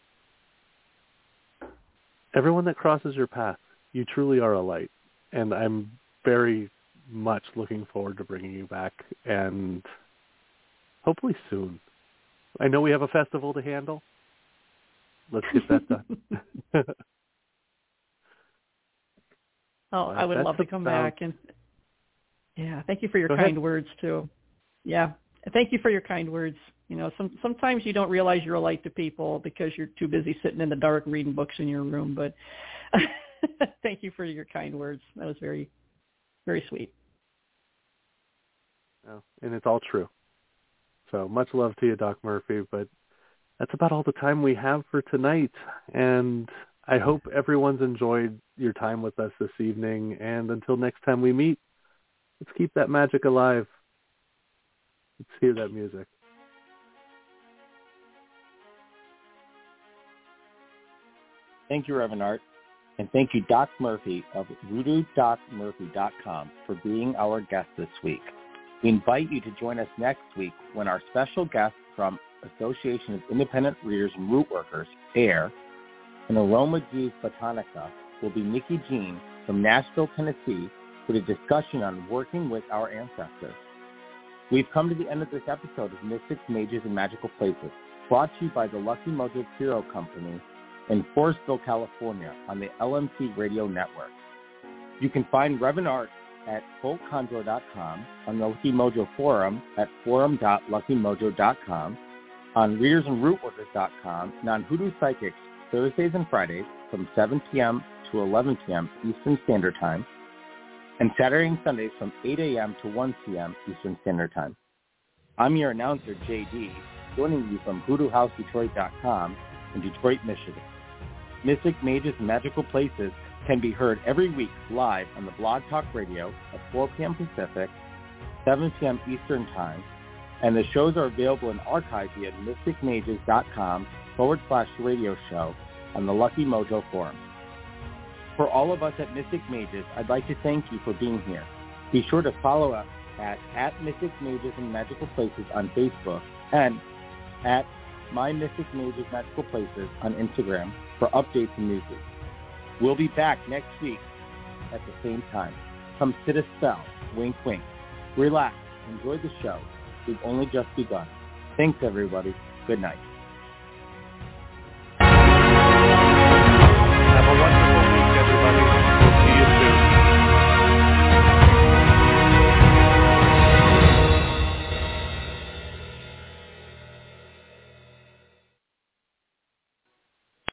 everyone that crosses your path, you truly are a light. And I'm very much looking forward to bringing you back, and hopefully soon. I know we have a festival to handle. Let's get that done. Oh, I would That's love to come about... back. And yeah, thank you for your Go kind ahead. words too. Yeah, thank you for your kind words. You know, some, sometimes you don't realize you're a light to people because you're too busy sitting in the dark reading books in your room. But thank you for your kind words. That was very, very sweet. Oh, and it's all true. So much love to you, Doc Murphy. But that's about all the time we have for tonight. And I hope everyone's enjoyed your time with us this evening. And until next time we meet, let's keep that magic alive. Let's hear that music. Thank you, Reverend Art. And thank you, Doc Murphy of voodoo doc murphy dot com for being our guest this week. We invite you to join us next week when our special guest from Association of Independent Readers and Root Workers, AIR, and Aroma Juice Botanica will be Nikki Jean from Nashville, Tennessee, with a discussion on working with our ancestors. We've come to the end of this episode of Mystics, Mages, and Magical Places, brought to you by the Lucky Mojo Curio Company in Forestville, California, on the L M C Radio Network. You can find Reverend Art at folk conjure dot com, on the Lucky Mojo Forum at forum dot lucky mojo dot com, on readers and root workers dot com, and on Hoodoo Psychics Thursdays and Fridays from seven p.m. to eleven p.m. Eastern Standard Time, and Saturday and Sundays from eight a.m. to one p.m. Eastern Standard Time. I'm your announcer, J D, joining you from hoodoo house detroit dot com in Detroit, Michigan. Mystic, Mages, and Magical Places can be heard every week live on the Blog Talk Radio at four p.m. Pacific, seven p.m. Eastern Time, and the shows are available in archive via mystic mages dot com forward slash radio show on the Lucky Mojo Forum. For all of us at Mystic Mages, I'd like to thank you for being here. Be sure to follow us at, at Mystic Mages and Magical Places on Facebook and at My Mystic Mages Magical Places on Instagram for updates and news. We'll be back next week at the same time. Come sit a spell. Wink, wink. Relax. Enjoy the show. We've only just begun. Thanks, everybody. Good night.